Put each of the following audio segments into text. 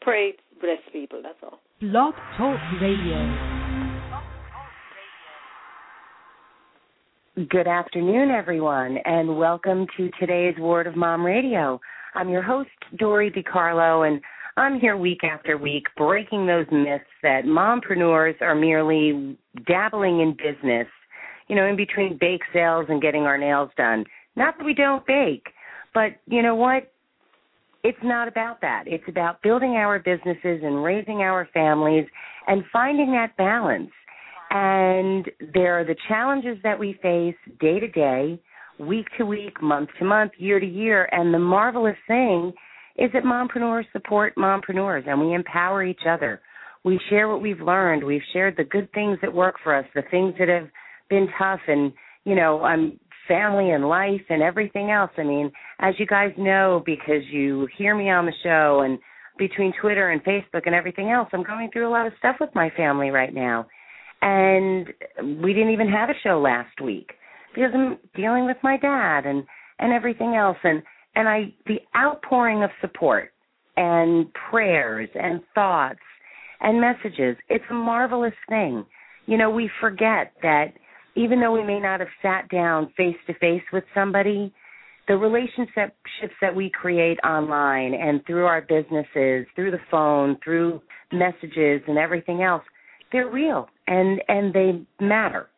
pray, bless people, that's all. Blog Talk Radio. Good afternoon, everyone, and welcome to today's Word of Mom Radio. I'm your host, Dori DiCarlo, and I'm here week after week breaking those myths that mompreneurs are merely dabbling in business, in between bake sales and getting our nails done. Not that we don't bake, but you know what? It's not about that. It's about building our businesses and raising our families and finding that balance. And there are the challenges that we face day to day, week to week, month to month, year to year. And the marvelous thing is that mompreneurs support mompreneurs and we empower each other. We share what we've learned. We've shared the good things that work for us, the things that have been tough and, family and life and everything else. I mean, as you guys know, because you hear me on the show and between Twitter and Facebook and everything else, I'm going through a lot of stuff with my family right now. And we didn't even have a show last week because I'm dealing with my dad and everything else. And the outpouring of support and prayers and thoughts and messages, it's a marvelous thing. We forget that even though we may not have sat down face-to-face with somebody, the relationships that we create online and through our businesses, through the phone, through messages and everything else, they're real and they matter.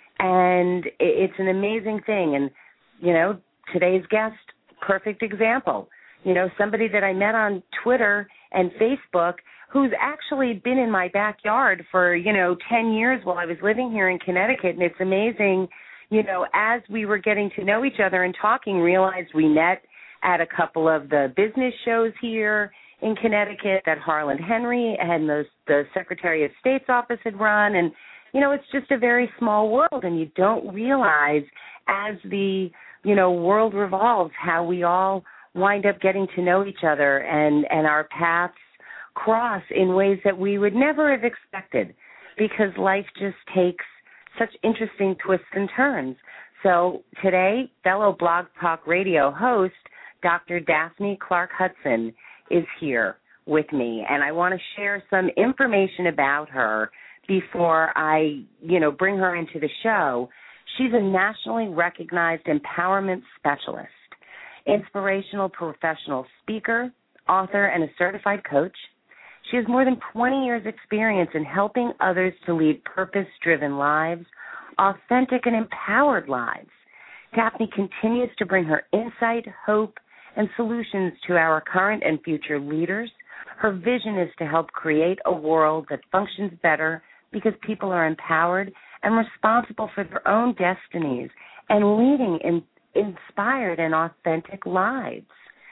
And it's an amazing thing. And, today's guest, perfect example. Somebody that I met on Twitter and Facebook who's actually been in my backyard for, 10 years while I was living here in Connecticut. And it's amazing, as we were getting to know each other and talking, realized we met at a couple of the business shows here in Connecticut that Harlan Henry and the Secretary of State's office had run. And, it's just a very small world, and you don't realize as the, world revolves how we all wind up getting to know each other and our paths cross in ways that we would never have expected because life just takes such interesting twists and turns. So today, fellow Blog Talk Radio host, Dr. Daphne Clark Hudson, is here with me, and I want to share some information about her before I, bring her into the show. She's a nationally recognized empowerment specialist, inspirational professional speaker, author, and a certified coach. She has more than 20 years' experience in helping others to lead purpose-driven lives, authentic and empowered lives. Daphne continues to bring her insight, hope, and solutions to our current and future leaders. Her vision is to help create a world that functions better because people are empowered and responsible for their own destinies and leading inspired and authentic lives.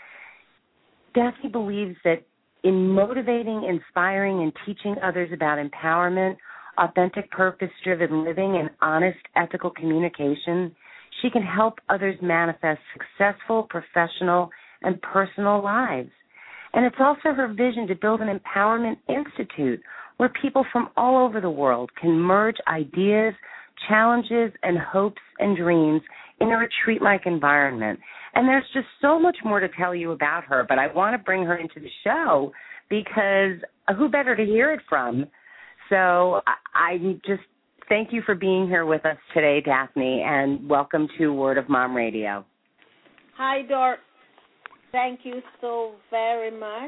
Daphne believes that in motivating, inspiring, and teaching others about empowerment, authentic, purpose-driven living, and honest, ethical communication, she can help others manifest successful professional and personal lives. And it's also her vision to build an empowerment institute where people from all over the world can merge ideas, challenges, and hopes and dreams in a retreat-like environment. And there's just so much more to tell you about her, but I want to bring her into the show because who better to hear it from? So I just thank you for being here with us today, Daphne, and welcome to Word of Mom Radio. Hi, Dor. Thank you so very much.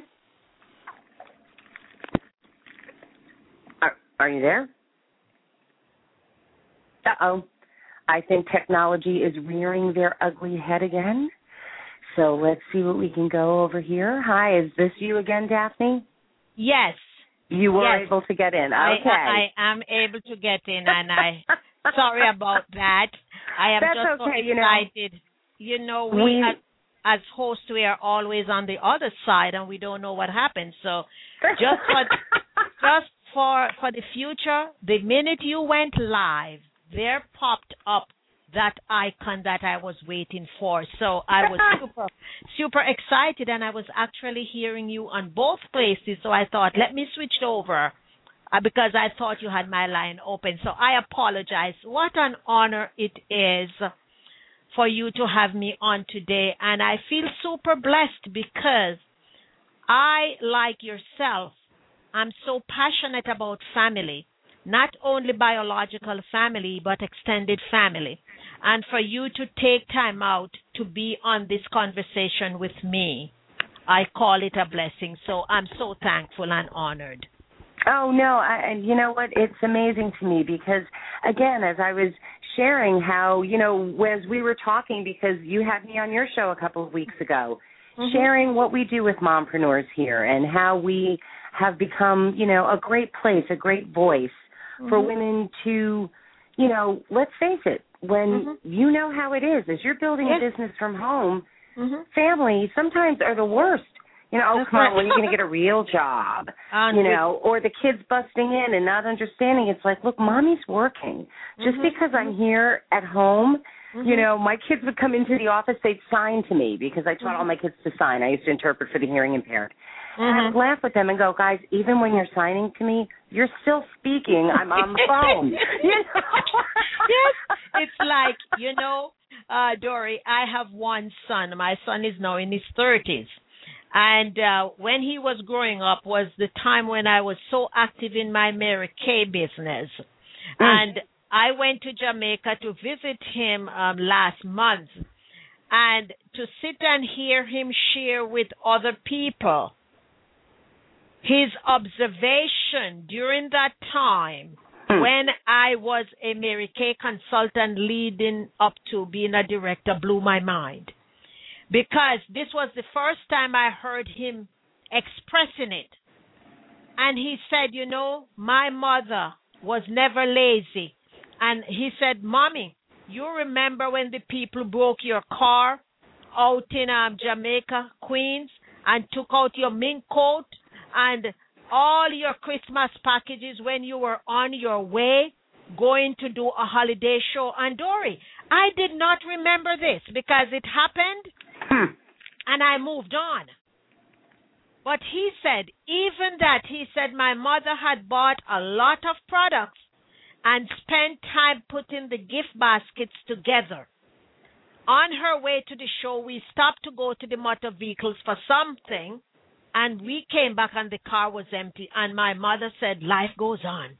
Are you there? Uh-oh. I think technology is rearing their ugly head again. So let's see what we can go over here. Hi, is this you again, Daphne? Yes. You were able to get in. Okay. I am able to get in, and sorry about that. I am That's just okay, so excited. We as hosts, we are always on the other side, and we don't know what happens. So just for the future, the minute you went live, there popped up that icon that I was waiting for. So I was super excited, and I was actually hearing you on both places. So I thought, let me switch over because I thought you had my line open. So I apologize. What an honor it is for you to have me on today. And I feel super blessed because I, like yourself, I'm so passionate about family, not only biological family, but extended family. And for you to take time out to be on this conversation with me, I call it a blessing. So I'm so thankful and honored. Oh, no, and you know what? It's amazing to me because, again, as I was sharing how, as we were talking, because you had me on your show a couple of weeks ago, sharing what we do with mompreneurs here and how we have become, a great place, a great voice for women to, let's face it, when you know how it is, as you're building a business from home, family sometimes are the worst. Oh, come on, when are you going to get a real job? Or the kids busting in and not understanding. It's like, look, mommy's working. Just because I'm here at home, my kids would come into the office, they'd sign to me because I taught all my kids to sign. I used to interpret for the hearing impaired. And I would laugh with them and go, guys, even when you're signing to me, you're still speaking. I'm on the phone. Yes, it's like, Dory, I have one son. My son is now in his 30s. And when he was growing up was the time when I was so active in my Mary Kay business. And I went to Jamaica to visit him last month. And to sit and hear him share with other people his observation during that time when I was a Mary Kay consultant leading up to being a director blew my mind. Because this was the first time I heard him expressing it. And he said, my mother was never lazy. And he said, Mommy, you remember when the people broke your car out in Jamaica, Queens, and took out your mink coat and all your Christmas packages when you were on your way going to do a holiday show? And Dory, I did not remember this because it happened and I moved on. But he said, even that, he said my mother had bought a lot of products and spent time putting the gift baskets together. On her way to the show, we stopped to go to the motor vehicles for something, and we came back and the car was empty. And my mother said, life goes on.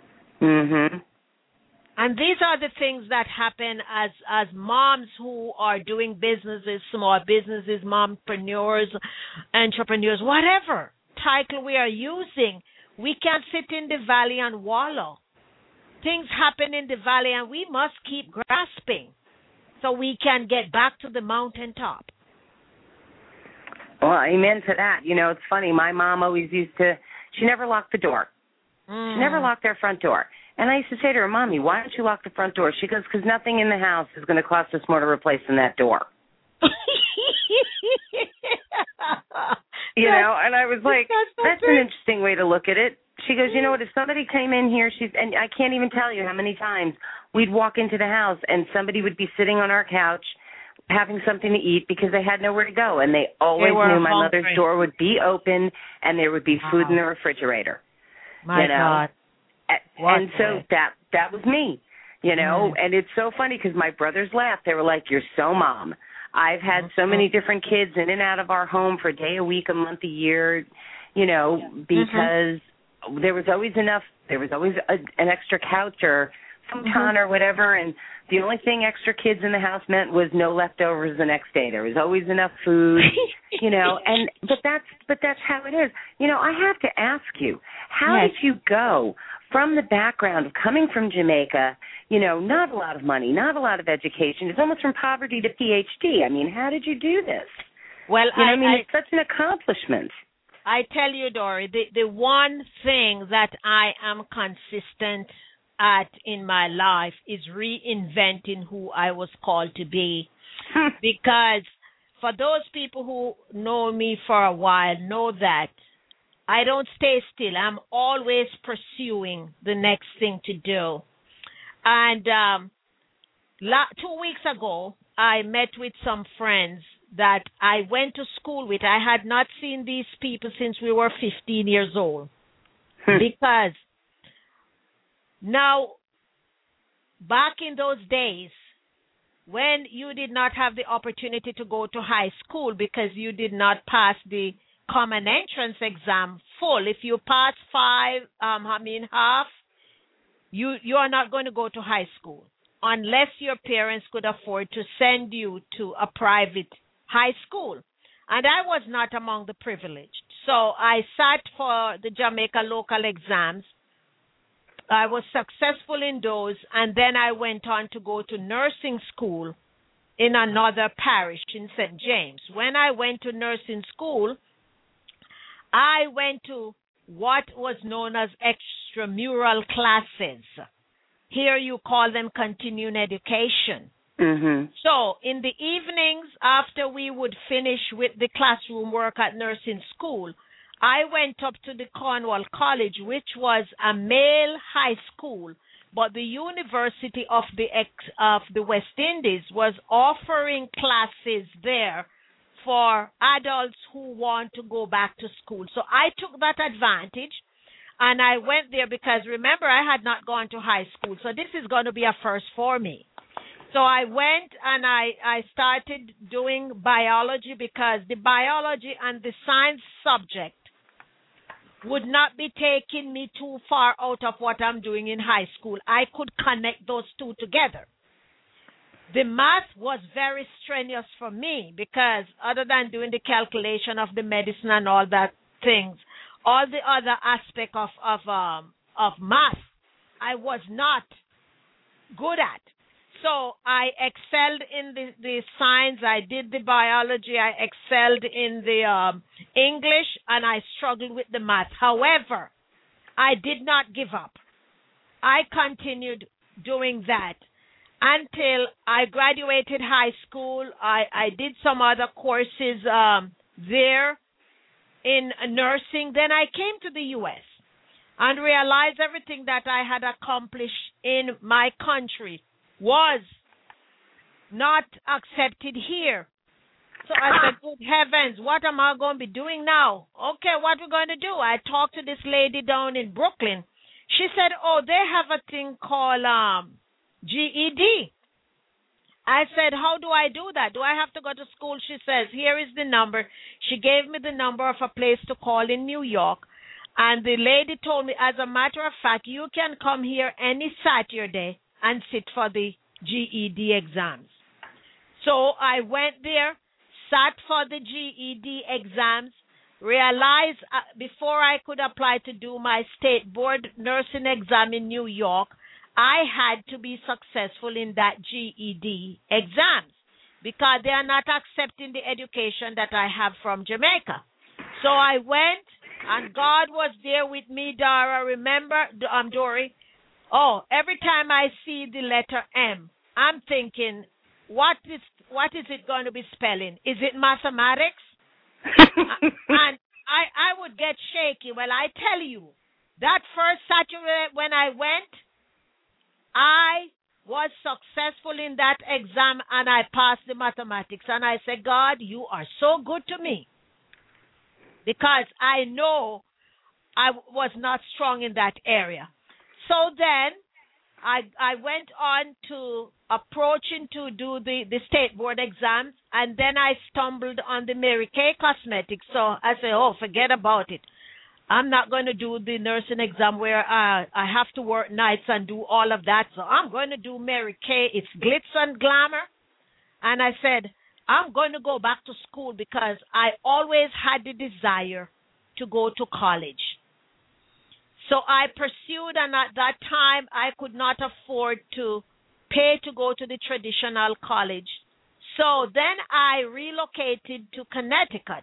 And these are the things that happen as moms who are doing businesses, small businesses, mompreneurs, entrepreneurs, whatever title we are using. We can't sit in the valley and wallow. Things happen in the valley and we must keep grasping so we can get back to the mountaintop. Well, amen to that. It's funny. My mom always she never locked the door. She never locked their front door. And I used to say to her, Mommy, why don't you lock the front door? She goes, because nothing in the house is going to cost us more to replace than that door. And I was like, that's an interesting way to look at it. She goes, you know what, if somebody came in here, and I can't even tell you how many times we'd walk into the house and somebody would be sitting on our couch having something to eat because they had nowhere to go. And they always knew my mother's door would be open and there would be food in the refrigerator. My God. And so that was me, and it's so funny because my brothers laughed. They were like, you're so mom. I've had so many different kids in and out of our home for a day, a week, a month, a year, because there was always enough. There was always an extra couch or futon or whatever, and the only thing extra kids in the house meant was no leftovers the next day. There was always enough food, but that's how it is. I have to ask you, how did you go from the background of coming from Jamaica, not a lot of money, not a lot of education, it's almost from poverty to PhD. I mean, how did you do this? Well, it's such an accomplishment. I tell you, Dory, the one thing that I am consistent at in my life is reinventing who I was called to be. Because for those people who know me for a while know that I don't stay still. I'm always pursuing the next thing to do. And 2 weeks ago, I met with some friends that I went to school with. I had not seen these people since we were 15 years old. Because now, back in those days, when you did not have the opportunity to go to high school because you did not pass the common entrance exam full. If you pass half, you are not going to go to high school unless your parents could afford to send you to a private high school. And I was not among the privileged. So I sat for the Jamaica local exams. I was successful in those, and then I went on to go to nursing school in another parish in St. James. When I went to nursing school, I went to what was known as extramural classes. Here you call them continuing education. Mm-hmm. So in the evenings, after we would finish with the classroom work at nursing school, I went up to the Cornwall College, which was a male high school, but the University of the West Indies was offering classes there for adults who want to go back to school. So I took that advantage, and I went there because, remember, I had not gone to high school, so this is going to be a first for me. So I went and I started doing biology because the biology and the science subject would not be taking me too far out of what I'm doing in high school. I could connect those two together. The math was very strenuous for me because other than doing the calculation of the medicine and all that things, all the other aspect of math, I was not good at. So I excelled in the science. I did the biology. I excelled in the English, and I struggled with the math. However, I did not give up. I continued doing that until I graduated high school. I did some other courses there in nursing. Then I came to the U.S. and realized everything that I had accomplished in my country was not accepted here. So I said, good heavens, what am I going to be doing now? Okay, what we're going to do? I talked to this lady down in Brooklyn. She said, oh, they have a thing called GED. I said, how do I do that? Do I have to go to school? She says, here is the number. She gave me the number of a place to call in New York. And the lady told me, as a matter of fact, you can come here any Saturday and sit for the GED exams. So I went there, sat for the GED exams, realized before I could apply to do my state board nursing exam in New York, I had to be successful in that GED exams because they are not accepting the education that I have from Jamaica. So I went, and God was there with me, Dara. Remember, Dory? Oh, every time I see the letter M, I'm thinking, what is it going to be spelling? Is it mathematics? And I would get shaky. Well, I tell you, that first Saturday when I went, I was successful in that exam, and I passed the mathematics. And I said, God, you are so good to me, because I know I was not strong in that area. So then I went on to approaching to do the state board exams, and then I stumbled on the Mary Kay Cosmetics. So I said, oh, forget about it. I'm not going to do the nursing exam where I have to work nights and do all of that. So I'm going to do Mary Kay. It's glitz and glamour. And I said, I'm going to go back to school because I always had the desire to go to college. So I pursued, and at that time, I could not afford to pay to go to the traditional college. So then I relocated to Connecticut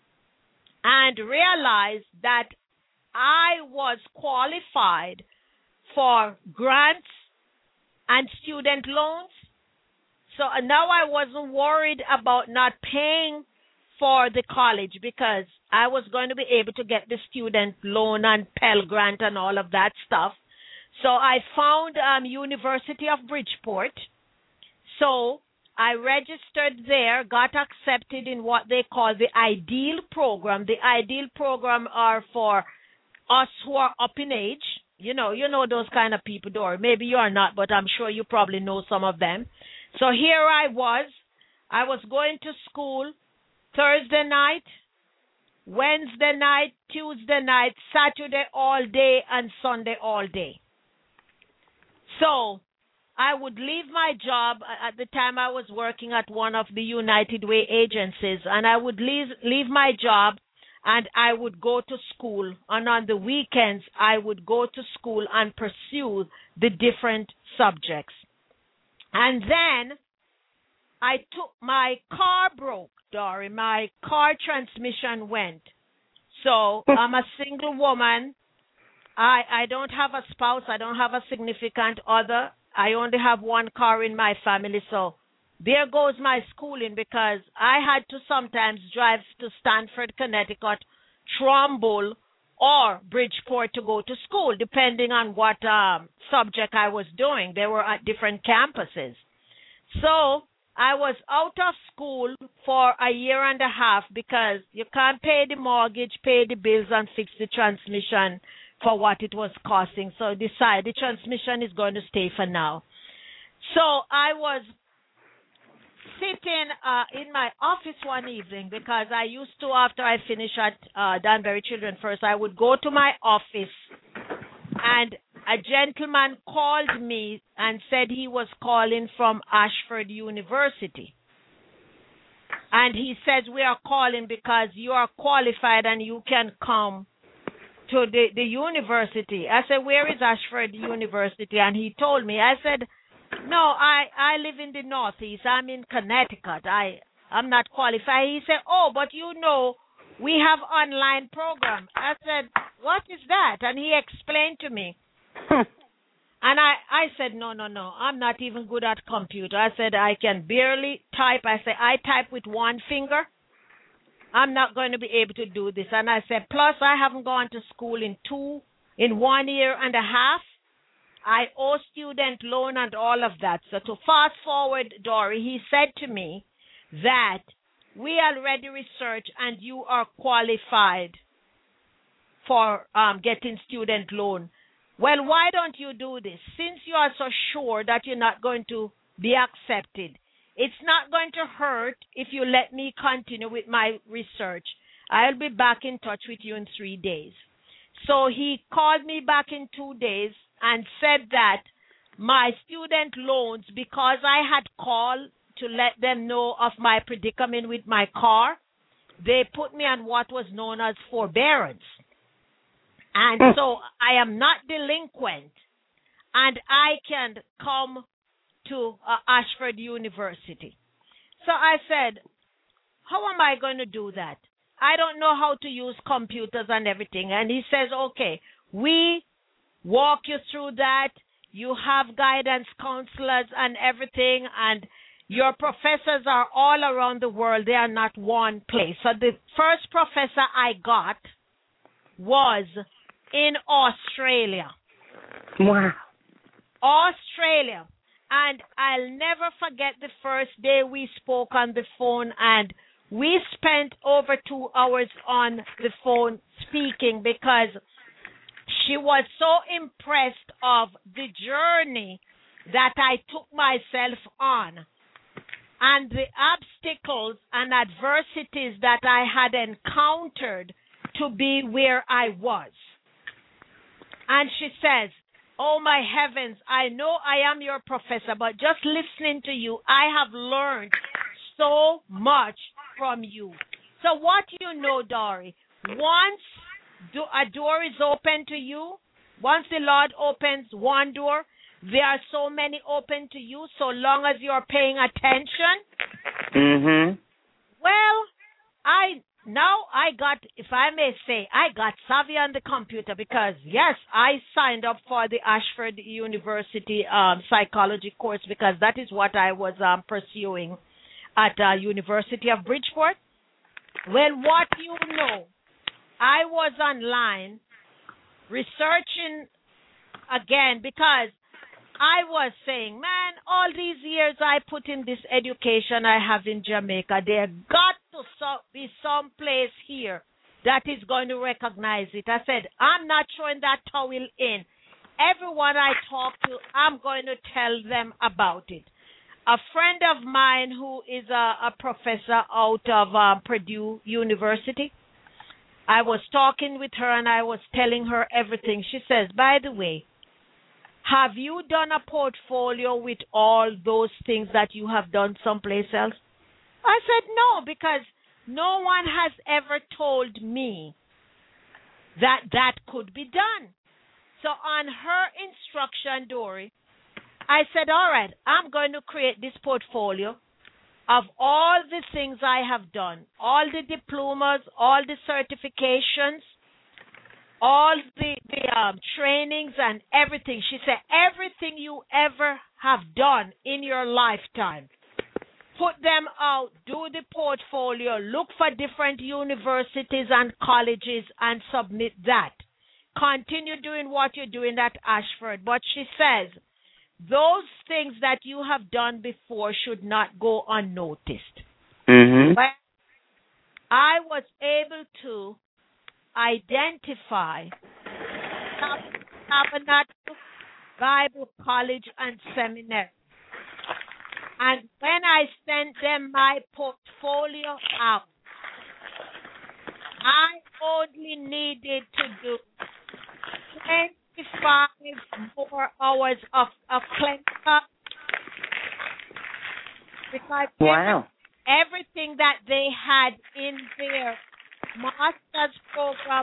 and realized that I was qualified for grants and student loans. So now I wasn't worried about not paying for the college because I was going to be able to get the student loan and Pell Grant and all of that stuff. So I found University of Bridgeport. So I registered there, got accepted in what they call the Ideal Program. The Ideal Program are for us who are up in age. You know those kind of people, or maybe you are not, but I'm sure you probably know some of them. So here I was going to school Thursday night, Wednesday night, Tuesday night, Saturday all day, and Sunday all day. So I would leave my job. At the time I was working at one of the United Way agencies, and I would leave my job and I would go to school. And on the weekends, I would go to school and pursue the different subjects. And then my car broke, Dory. My car transmission went. So I'm a single woman. I don't have a spouse. I don't have a significant other. I only have one car in my family. So there goes my schooling, because I had to sometimes drive to Stamford, Connecticut, Trumbull, or Bridgeport to go to school, depending on what subject I was doing. They were at different campuses. So I was out of school for a year and a half because you can't pay the mortgage, pay the bills, and fix the transmission for what it was costing. So I decided the transmission is going to stay for now. So I was sitting in my office one evening, because I used to, after I finished at Danbury Children First, I would go to my office, and a gentleman called me and said he was calling from Ashford University. And he says, we are calling because you are qualified and you can come to the university. I said, where is Ashford University? And he told me. I said, no, I live in the Northeast. I'm in Connecticut. I'm not qualified. He said, oh, but we have online program. I said, what is that? And he explained to me. And I said, no, I'm not even good at computer. I said, I can barely type. I said, I type with one finger. I'm not going to be able to do this. And I said, plus I haven't gone to school in 1 year and a half. I owe student loan and all of that. So to fast forward, Dory, he said to me that we already researched and you are qualified for getting student loan. Well, why don't you do this? Since you are so sure that you're not going to be accepted, it's not going to hurt if you let me continue with my research. I'll be back in touch with you in 3 days. So he called me back in 2 days and said that my student loans, because I had called to let them know of my predicament with my car, they put me on what was known as forbearance. And so I am not delinquent, and I can come to Ashford University. So I said, how am I going to do that? I don't know how to use computers and everything. And he says, okay, we walk you through that. You have guidance counselors and everything, and your professors are all around the world. They are not one place. So the first professor I got was in Australia. Wow. Australia. And I'll never forget the first day we spoke on the phone, and we spent over 2 hours on the phone speaking, because she was so impressed of the journey that I took myself on and the obstacles and adversities that I had encountered to be where I was. And she says, oh, my heavens, I know I am your professor, but just listening to you, I have learned so much from you. So what you know, Dory, once a door is open to you, once the Lord opens one door, there are so many open to you, so long as you're paying attention. Mm-hmm. Well, I got, if I may say, I got savvy on the computer, because, yes, I signed up for the Ashford University psychology course, because that is what I was pursuing at University of Bridgeport. Well, what you know, I was online researching again, because I was saying, man, all these years I put in this education I have in Jamaica, there got to be some place here that is going to recognize it. I said, I'm not throwing that towel in. Everyone I talk to, I'm going to tell them about it. A friend of mine who is a professor out of Purdue University, I was talking with her and I was telling her everything. She says, by the way, have you done a portfolio with all those things that you have done someplace else? I said, no, because no one has ever told me that that could be done. So on her instruction, Dory, I said, all right, I'm going to create this portfolio of all the things I have done, all the diplomas, all the certifications, all the trainings and everything. She said, everything you ever have done in your lifetime, put them out, do the portfolio, look for different universities and colleges and submit that. Continue doing what you're doing at Ashford. But she says, those things that you have done before should not go unnoticed. Mm-hmm. But I was able to identify Tabernacle Bible College and Seminary. And when I sent them my portfolio out, I only needed to do 25 more hours of clinical. Because Wow. everything that they had in their master's program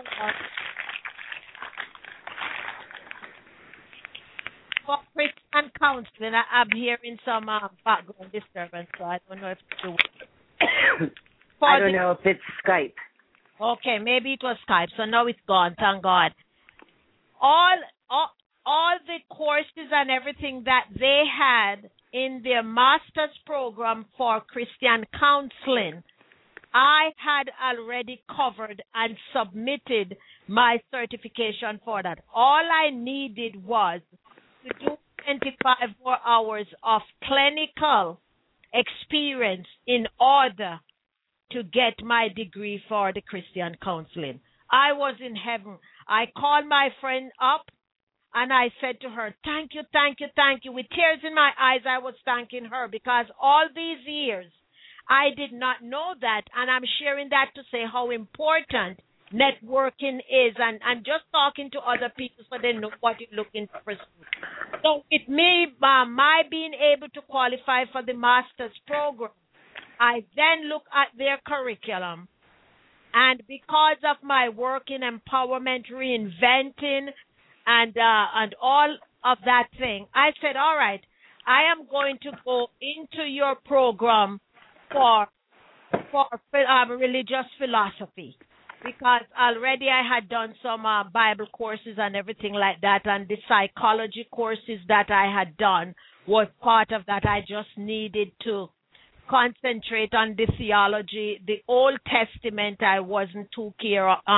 for Christian counseling. I'm hearing some background disturbance, so I don't know if it's the I don't know if it's Skype. Okay, maybe it was Skype, so now it's gone, thank God. All the courses and everything that they had in their master's program for Christian counseling, I had already covered and submitted my certification for that. All I needed was to do 25 more hours of clinical experience in order to get my degree for the Christian counseling. I was in heaven. I called my friend up and I said to her, thank you, thank you, thank you. With tears in my eyes, I was thanking her because all these years I did not know that. And I'm sharing that to say how important networking is and just talking to other people so they know what you're looking to pursue. So with me, my being able to qualify for the master's program, I then look at their curriculum. And because of my work in empowerment, reinventing, and all of that thing, I said, all right, I am going to go into your program for religious philosophy, because already I had done some Bible courses and everything like that, and the psychology courses that I had done was part of that. I just needed to concentrate on the theology. The Old Testament I wasn't too keen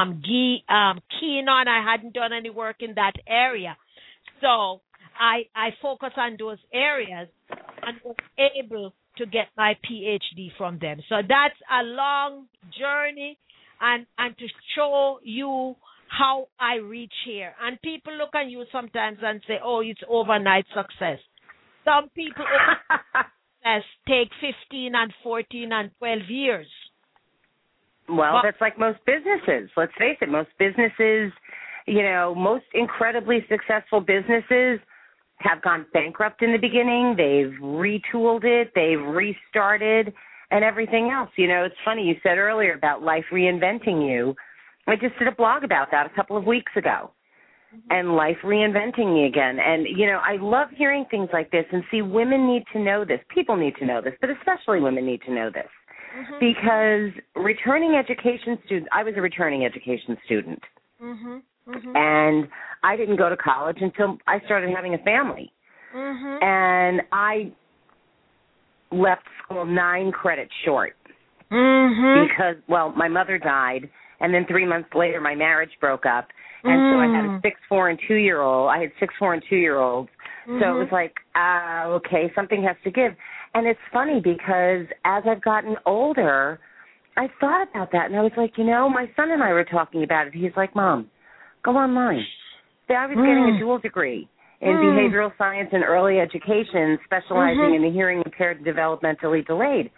on. I hadn't done any work in that area. So I focused on those areas and was able to get my PhD from them. So that's a long journey and to show you how I reach here. And people look at you sometimes and say, oh, it's overnight success. Some people take 15 and 14 and 12 years. Well, that's like most businesses. Let's face it, most businesses, most incredibly successful businesses have gone bankrupt in the beginning. They've retooled it. They've restarted and everything else. It's funny, you said earlier about life reinventing you. I just did a blog about that a couple of weeks ago. And life reinventing me again. And, I love hearing things like this and see women need to know this. People need to know this, but especially women need to know this. Mm-hmm. Because returning education students, I was a returning education student. Mm-hmm. Mm-hmm. And I didn't go to college until I started having a family. Mm-hmm. And I left school 9 credits short. Mm-hmm. Because, my mother died, and then 3 months later my marriage broke up. And so I had a 6'4" and 2-year-old. I had 6'4" and 2-year-olds. Mm-hmm. So it was like, okay, something has to give. And it's funny because as I've gotten older, I thought about that. And I was like, my son and I were talking about it. He's like, Mom, go online. I was getting a dual degree in behavioral science and early education, specializing in the hearing impaired and developmentally delayed.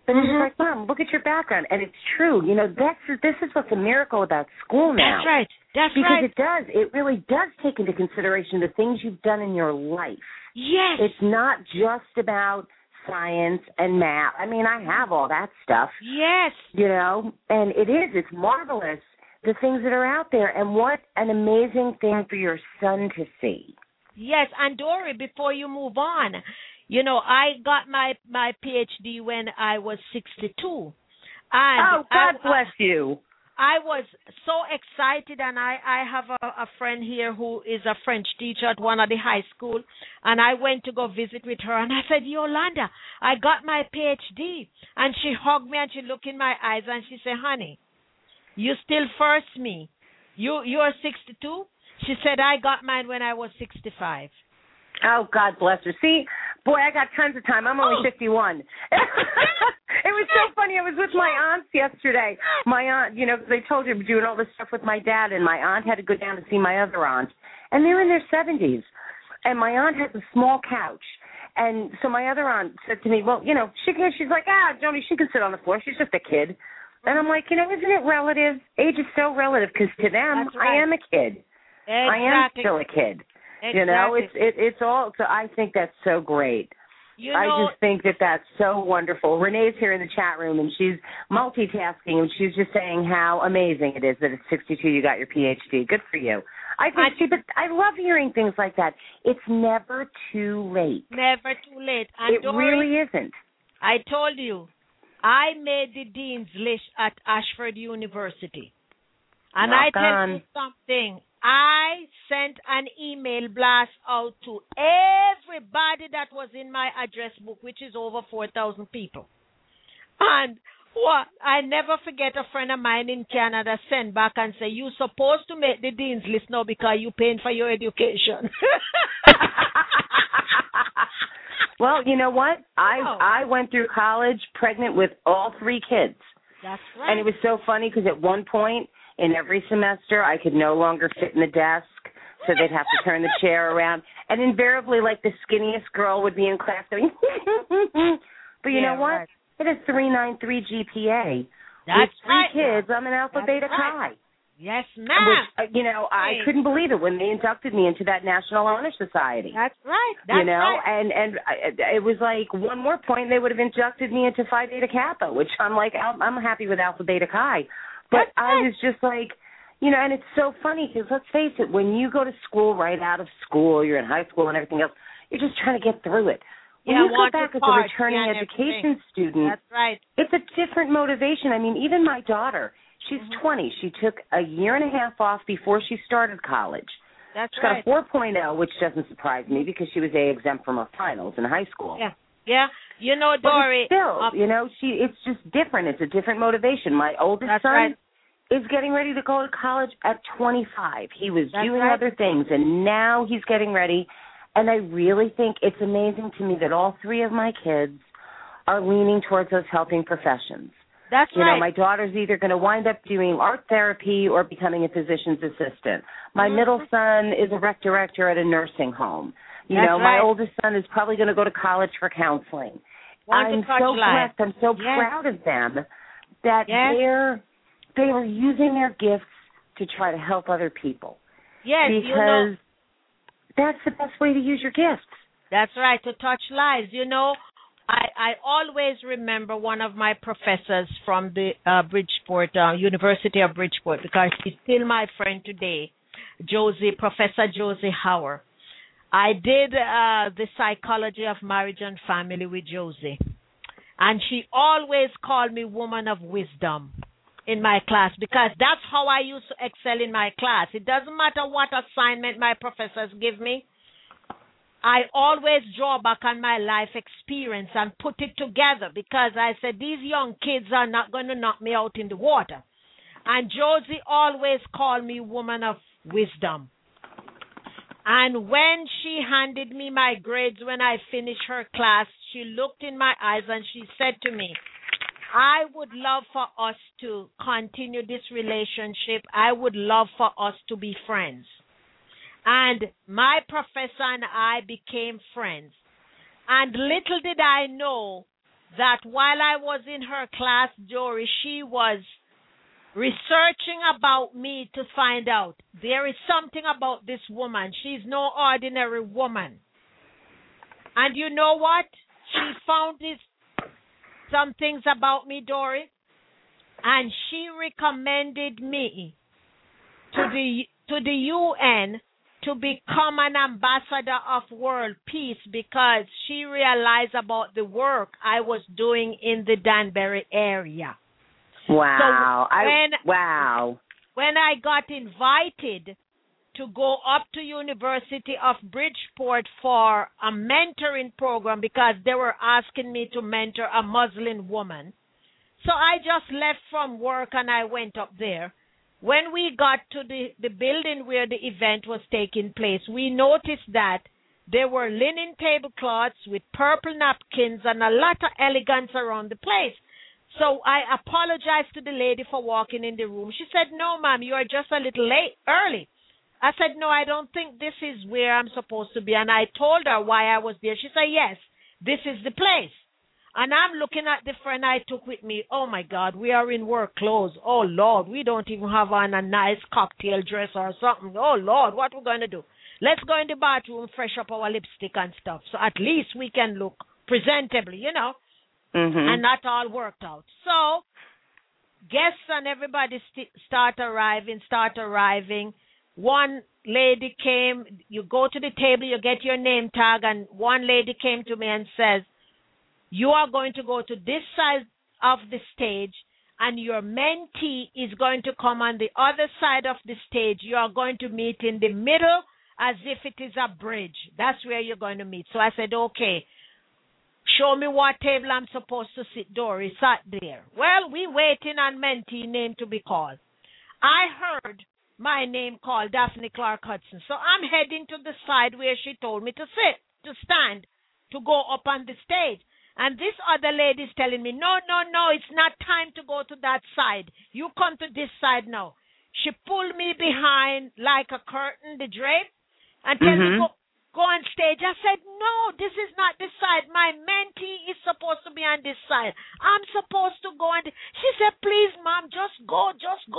But he was like, Mom, look at your background. And it's true. You know, this is what's a miracle about school now. That's right. That's because right. It really does take into consideration the things you've done in your life. Yes. It's not just about science and math. I mean, I have all that stuff. Yes. You know, and it's marvelous, the things that are out there. And what an amazing thing for your son to see. Yes, and Dory, before you move on, you know, I got my PhD when I was 62. And God bless you. I was so excited, and I have a friend here who is a French teacher at one of the high school, and I went to go visit with her, and I said, Yolanda, I got my PhD. And she hugged me, and she looked in my eyes, and she said, honey, you still first me. You are 62? She said, I got mine when I was 65. Oh, God bless her. See, boy, I got tons of time. I'm only 51. It was so funny. I was with my aunts yesterday. My aunt, you know, because I told you I'm doing all this stuff with my dad, and my aunt had to go down to see my other aunt. And they're in their 70s. And my aunt has a small couch. And so my other aunt said to me, well, you know, she's like, Joni, she can sit on the floor. She's just a kid. And I'm like, you know, isn't it relative? Age is so relative because to them, right. I am a kid. Exactly. I am still a kid. Exactly. You know, it's all. So I think that's so great. You know, I just think that's so wonderful. Renee's here in the chat room, and she's multitasking, and she's just saying how amazing it is that at 62 you got your PhD. Good for you. I love hearing things like that. It's never too late. Never too late. And it really isn't. I told you, I made the dean's list at Ashford University. And I tell you something. I sent an email blast out to everybody that was in my address book, which is over 4,000 people. And what I never forget, a friend of mine in Canada sent back and say, you're supposed to make the dean's list now because you're paying for your education. Well, you know what? I went through college pregnant with all 3 kids. That's right. And it was so funny because at one point in every semester I could no longer sit in the desk, so they'd have to turn the chair around. And invariably, like, the skinniest girl would be in class going, but you know what? Right. It is 393 GPA. That's with 3 right. kids, I'm an Alpha Beta Chi. Yes, ma'am. Which, you know, I couldn't believe it when they inducted me into that National Honor Society. That's right. That's right. And it was like one more point, they would have inducted me into Phi Beta Kappa, which I'm like, I'm happy with Alpha Beta Chi. But I was just like, you know, and it's so funny because let's face it, when you go to school right out of school, you're in high school and everything else, you're just trying to get through it. When you go back as a returning education student, that's right. It's a different motivation. I mean, even my daughter, she's 20. She took a year and a half off before she started college. That's She got a 4.0, which doesn't surprise me because she was exempt from her finals in high school. Yeah. Yeah, you know, Dory. But still, you know, it's just different. It's a different motivation. My oldest son is getting ready to go to college at 25. He was doing other things, and now he's getting ready. And I really think it's amazing to me that all 3 of my kids are leaning towards those helping professions. That's right. You know, my daughter's either going to wind up doing art therapy or becoming a physician's assistant. My middle son is a rec director at a nursing home. You know, my oldest son is probably going to go to college for counseling. I'm so blessed. I'm so proud of them that they are using their gifts to try to help other people. Yes, because that's the best way to use your gifts. That's right, to touch lives. You know, I always remember one of my professors from the Bridgeport, University of Bridgeport, because she's still my friend today, Professor Josie Hauer. I did the psychology of marriage and family with Josie, and she always called me woman of wisdom in my class because that's how I used to excel in my class. It doesn't matter what assignment my professors give me. I always draw back on my life experience and put it together because I said these young kids are not going to knock me out in the water. And Josie always called me woman of wisdom. And when she handed me my grades when I finished her class, she looked in my eyes and she said to me, I would love for us to continue this relationship. I would love for us to be friends. And my professor and I became friends. And little did I know that while I was in her class, Dory, she was researching about me to find out there is something about this woman. She's no ordinary woman. And you know what? She found some things about me, Dory, and she recommended me to the UN to become an ambassador of world peace because she realized about the work I was doing in the Danbury area. Wow. So when I got invited to go up to University of Bridgeport for a mentoring program because they were asking me to mentor a Muslim woman, so I just left from work and I went up there. When we got to the building where the event was taking place, we noticed that there were linen tablecloths with purple napkins and a lot of elegance around the place. So I apologized to the lady for walking in the room. She said, "No, ma'am, you are just a little early." I said, "No, I don't think this is where I'm supposed to be." And I told her why I was there. She said, "Yes, this is the place." And I'm looking at the friend I took with me. Oh, my God, we are in work clothes. Oh, Lord, we don't even have on a nice cocktail dress or something. Oh, Lord, what we're going to do? Let's go in the bathroom, fresh up our lipstick and stuff. So at least we can look presentably, you know. Mm-hmm. And that all worked out. So guests and everybody start arriving. One lady came. You go to the table, you get your name tag, and one lady came to me and says, "You are going to go to this side of the stage, and your mentee is going to come on the other side of the stage. You are going to meet in the middle as if it is a bridge. That's where you're going to meet." So I said, "Okay, show me what table I'm supposed to sit." Dory sat there. Well, we waiting on mentee name to be called. I heard my name called, Daphne Clark Hudson. So I'm heading to the side where she told me to stand, to go up on the stage. And this other lady is telling me, no, it's not time to go to that side. You come to this side now. She pulled me behind like a curtain, the drape, and tell me, go on stage. I said, "No, this is not this side. My mentee is supposed to be on this side. I'm supposed to go on." She said, "Please, Mom, just go.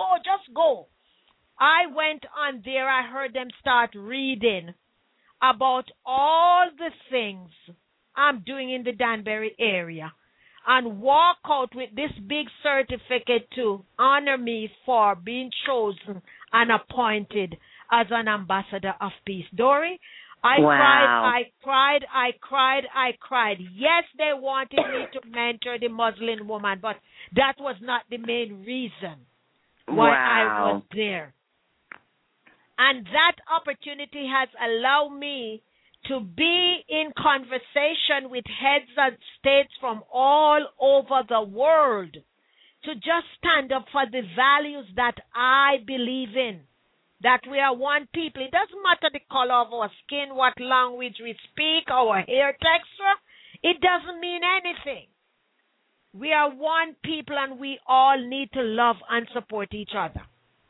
I went on there. I heard them start reading about all the things I'm doing in the Danbury area and walk out with this big certificate to honor me for being chosen and appointed as an ambassador of peace." Dory, I cried. Yes, they wanted me to mentor the Muslim woman, but that was not the main reason why I was there. And that opportunity has allowed me to be in conversation with heads of states from all over the world, to just stand up for the values that I believe in, that we are one people. It doesn't matter the color of our skin, what language we speak, our hair texture. It doesn't mean anything. We are one people, and we all need to love and support each other.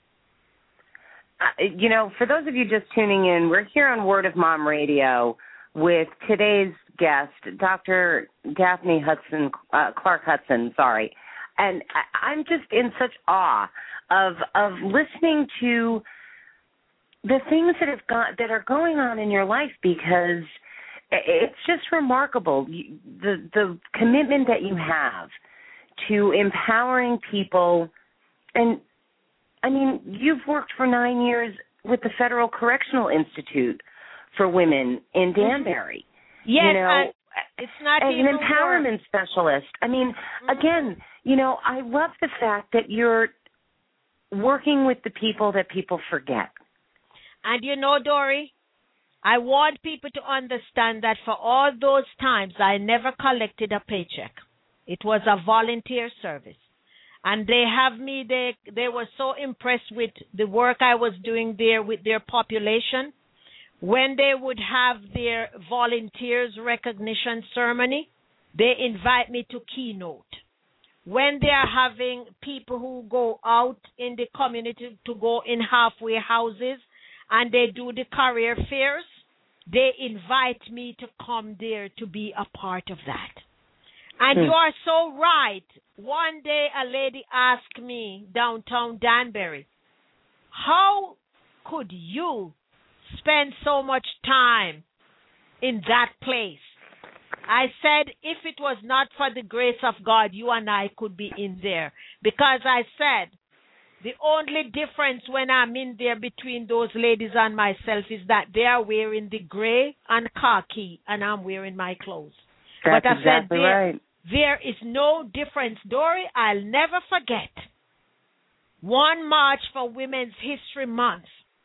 You know, for those of you just tuning in, we're here on Word of Mom Radio with today's guest, Dr. Daphne Clark Hudson, sorry. And I'm just in such awe of listening to the things that are going on in your life, because it's just remarkable, the commitment that you have to empowering people. And I mean, you've worked for 9 years with the Federal Correctional Institute for Women in Danbury. Yes, you know, it's not as an empowerment specialist. I mean, again, you know, I love the fact that you're working with the people that people forget. And you know, Dory, I want people to understand that for all those times, I never collected a paycheck. It was a volunteer service. And they were so impressed with the work I was doing there with their population. When they would have their volunteers recognition ceremony, they invite me to keynote. When they are having people who go out in the community to go in halfway houses and they do the career fairs, they invite me to come there to be a part of that. And you are so right. One day a lady asked me downtown Danbury, how could you spend so much time in that place? I said, if it was not for the grace of God, you and I could be in there. Because I said, the only difference when I'm in there between those ladies and myself is that they are wearing the gray and khaki and I'm wearing my clothes. That's but I exactly said, right. There is no difference. Dory, I'll never forget one March for Women's History Month.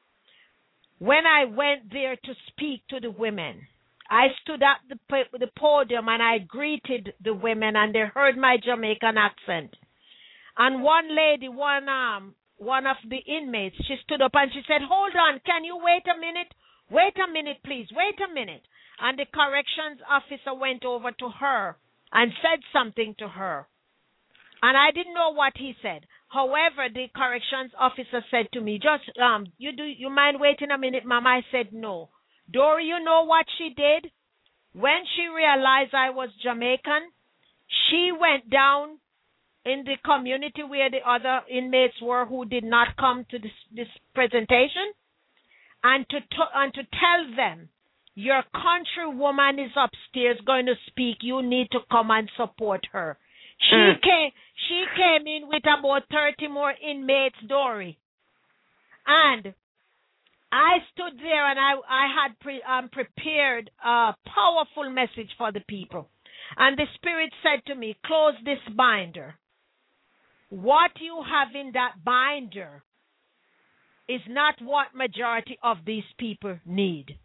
When I went there to speak to the women, I stood at the podium and I greeted the women and they heard my Jamaican accent. And one lady, one of the inmates, she stood up and she said, hold on, can you wait a minute? Wait a minute, please, wait a minute. And the corrections officer went over to her and said something to her. And I didn't know what he said. However, the corrections officer said to me, just, you mind waiting a minute, Mama? I said, no. Dory, you know what she did? When she realized I was Jamaican, she went down in the community where the other inmates were who did not come to this presentation, and to tell them, your countrywoman is upstairs going to speak. You need to come and support her. She came in with about 30 more inmates, Dory. And I stood there and I had prepared a powerful message for the people. And the Spirit said to me, close this binder. What you have in that binder is not what majority of these people need.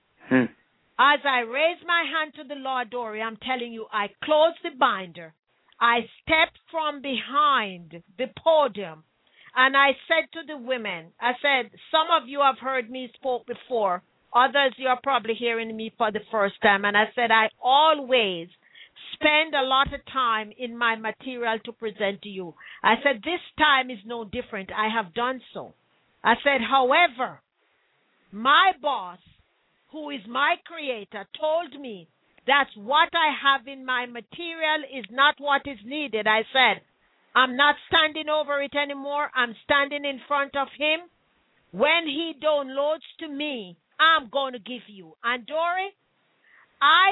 As I raised my hand to the Lord, Dory, I'm telling you, I closed the binder. I stepped from behind the podium, and I said to the women, I said, some of you have heard me spoke before. Others, you're probably hearing me for the first time. And I said, I always spend a lot of time in my material to present to you. I said, this time is no different. I have done so. I said, however, my boss, who is my creator, told me that what I have in my material is not what is needed. I said, I'm not standing over it anymore. I'm standing in front of him. When he downloads to me, I'm going to give you. And Dory, I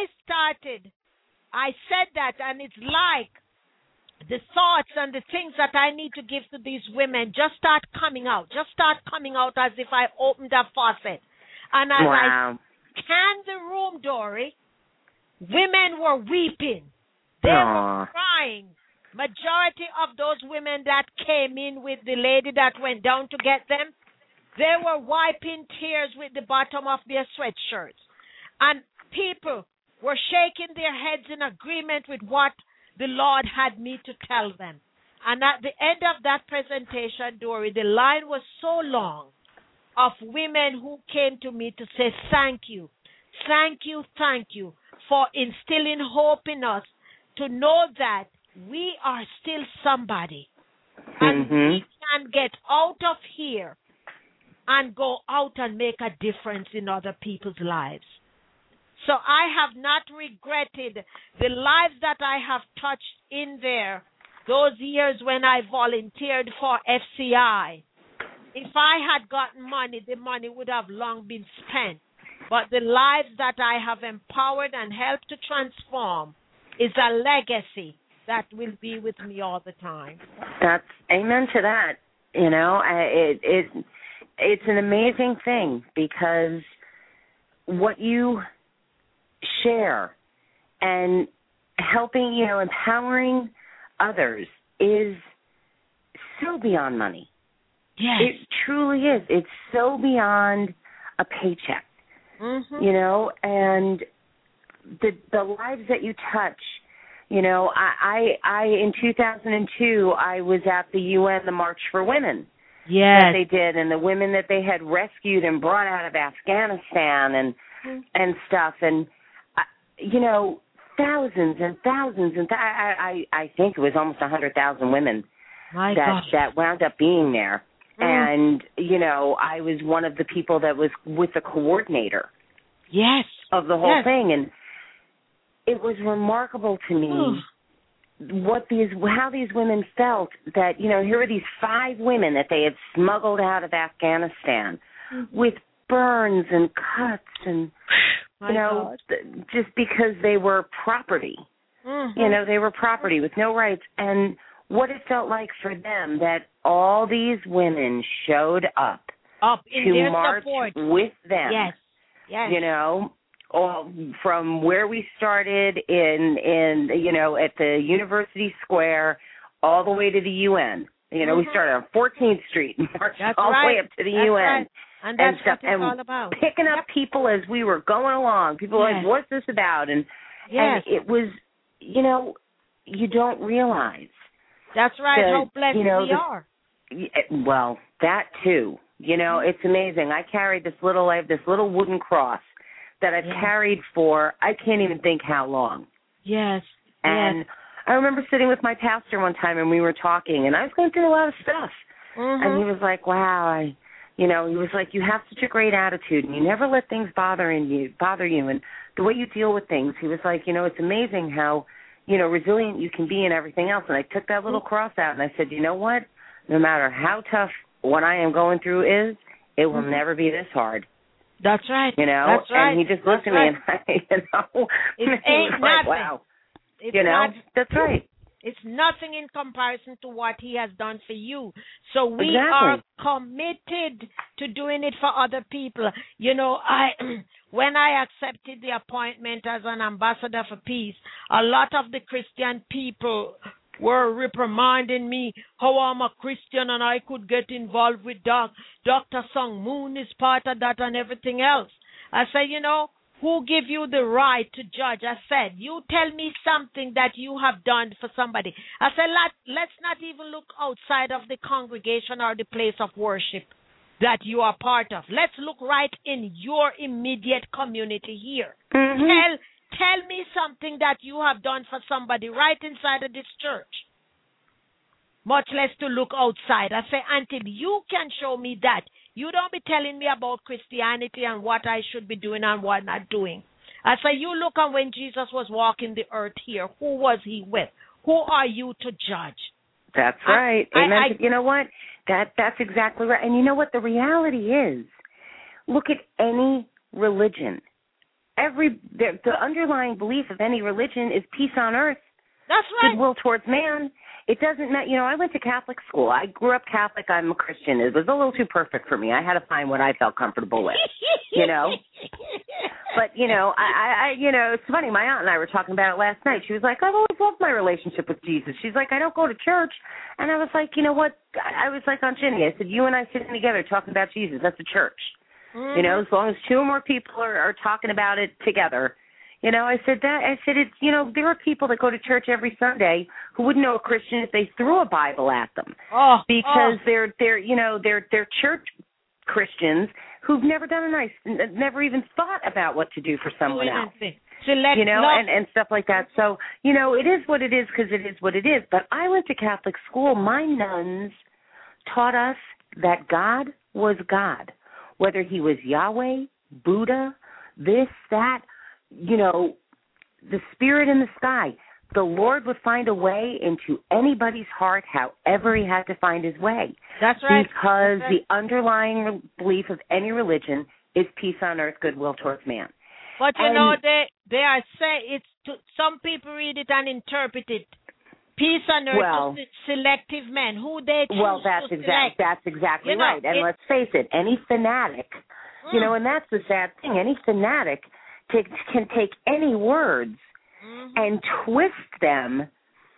said that, and it's like the thoughts and the things that I need to give to these women just start coming out. Just start coming out as if I opened a faucet. And as I scanned the room, Dory, women were weeping. They were crying. Majority of those women that came in with the lady that went down to get them, they were wiping tears with the bottom of their sweatshirts. And people were shaking their heads in agreement with what the Lord had me to tell them. And at the end of that presentation, Dory, the line was so long of women who came to me to say, thank you for instilling hope in us to know that we are still somebody. And we can get out of here and go out and make a difference in other people's lives. So I have not regretted the lives that I have touched in there, those years when I volunteered for FCI. If I had gotten money, the money would have long been spent. But the lives that I have empowered and helped to transform is a legacy that will be with me all the time. That's amen to that. You know, it's an amazing thing because what you share and helping, you know, empowering others is so beyond money. Yes. It truly is. It's so beyond a paycheck, you know, and the lives that you touch. You know, I in 2002, I was at the UN, the March for Women. Yes. That they did, and the women that they had rescued and brought out of Afghanistan and stuff, and you know, thousands and thousands, and I think it was almost 100,000 women that wound up being there. And you know, I was one of the people that was with the coordinator. Yes. Of the whole thing, and it was remarkable to me how these women felt that, you know, here were these 5 women that they had smuggled out of Afghanistan with burns and cuts and, you know, just because they were property. You know, they were property with no rights. And what it felt like for them that all these women showed up in to march support with them. Yes. You know, all from where we started in you know, at the University Square all the way to the UN. You know, we started on 14th Street and marched all the way up to the UN. Right. And that's what it's all about. Picking up people as we were going along. People were like, what's this about? And it was, you know, you don't realize. That's right, how blessed we are. Well, that too. You know, it's amazing. I have this little wooden cross that I've carried for, I can't even think how long. Yes. And I remember sitting with my pastor one time and we were talking and I was going through a lot of stuff. And he was like, wow, he was like, you have such a great attitude and you never let things bother you. And the way you deal with things, he was like, you know, it's amazing how, you know, resilient you can be and everything else. And I took that little cross out and I said, you know what? No matter how tough what I am going through is, it will never be this hard. That's right. You know, that's right. And he just looked at me and I, you know, it ain't like, nothing. wow. It's you know, not, that's right. It's nothing in comparison to what he has done for you. So we are committed to doing it for other people. You know, when I accepted the appointment as an ambassador for peace, a lot of the Christian people were reprimanding me how I'm a Christian and I could get involved with Dr. Sung Moon is part of that and everything else. I say, you know, who give you the right to judge? I said, you tell me something that you have done for somebody. I said, let's not even look outside of the congregation or the place of worship that you are part of. Let's look right in your immediate community here. Tell me something that you have done for somebody right inside of this church, much less to look outside. I say, until you can show me that, you don't be telling me about Christianity and what I should be doing and what not doing. I say, you look at when Jesus was walking the earth here, who was he with? Who are you to judge? That's right. Amen. You know what? That's exactly right. And you know what? The reality is, look at any religion. The underlying belief of any religion is peace on earth. That's right. Goodwill towards man. It doesn't matter. You know, I went to Catholic school. I grew up Catholic. I'm a Christian. It was a little too perfect for me. I had to find what I felt comfortable with, you know. But, you know, I you know, it's funny. My aunt and I were talking about it last night. She was like, I've always loved my relationship with Jesus. She's like, I don't go to church. And I was like, you know what? I was like on Ginny. I said, you and I sitting together talking about Jesus. That's a church. You know, as long as 2 or more people are talking about it together. You know, I said, it's, you know, there are people that go to church every Sunday who wouldn't know a Christian if they threw a Bible at them. Because they're you know, they're church Christians who've never never even thought about what to do for someone else. You know, and stuff like that. So, you know, it is what it is because it is what it is. But I went to Catholic school. My nuns taught us that God was God. Whether he was Yahweh, Buddha, this, that, you know, the spirit in the sky, the Lord would find a way into anybody's heart however he had to find his way. That's right. Because the underlying belief of any religion is peace on earth, goodwill towards man. But, you know, they are saying some people read it and interpret it. Peace on earth is selective men. Who they choose that's exactly you know, right. And let's face it, any fanatic, you know, and that's the sad thing. Any fanatic can take any words and twist them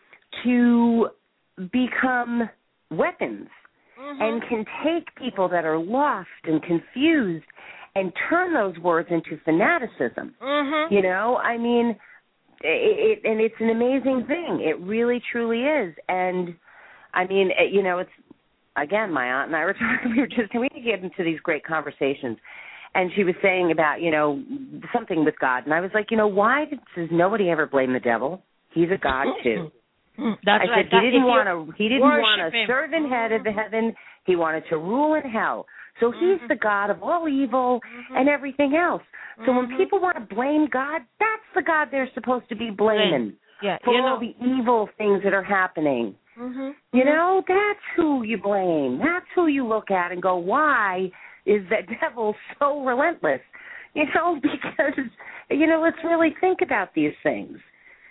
to become weapons and can take people that are lost and confused and turn those words into fanaticism. You know, I mean, and it's an amazing thing. It really, truly is. And, I mean, you know, it's, again, my aunt and I were talking, we get into these great conversations. And she was saying about, you know, something with God. And I was like, you know, why does nobody ever blame the devil? He's a God, too. That's I said he didn't want to serve in heaven. He wanted to rule in hell. So he's the God of all evil and everything else. So when people want to blame God, that's the God they're supposed to be blaming. for all the evil things that are happening. Mm-hmm. You know, that's who you blame. That's who you look at and go, why is that devil so relentless? You know, because, you know, let's really think about these things.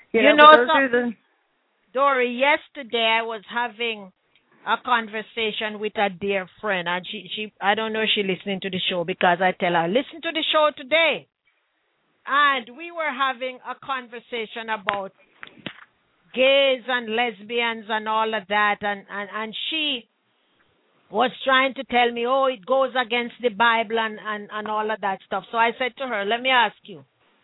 Dory, yesterday I was having a conversation with a dear friend, and she I don't know if she's listening to the show, because I tell her, listen to the show today. And we were having a conversation about gays and lesbians and all of that, and she was trying to tell me, oh, it goes against the Bible and all of that stuff. So I said to her, let me ask you,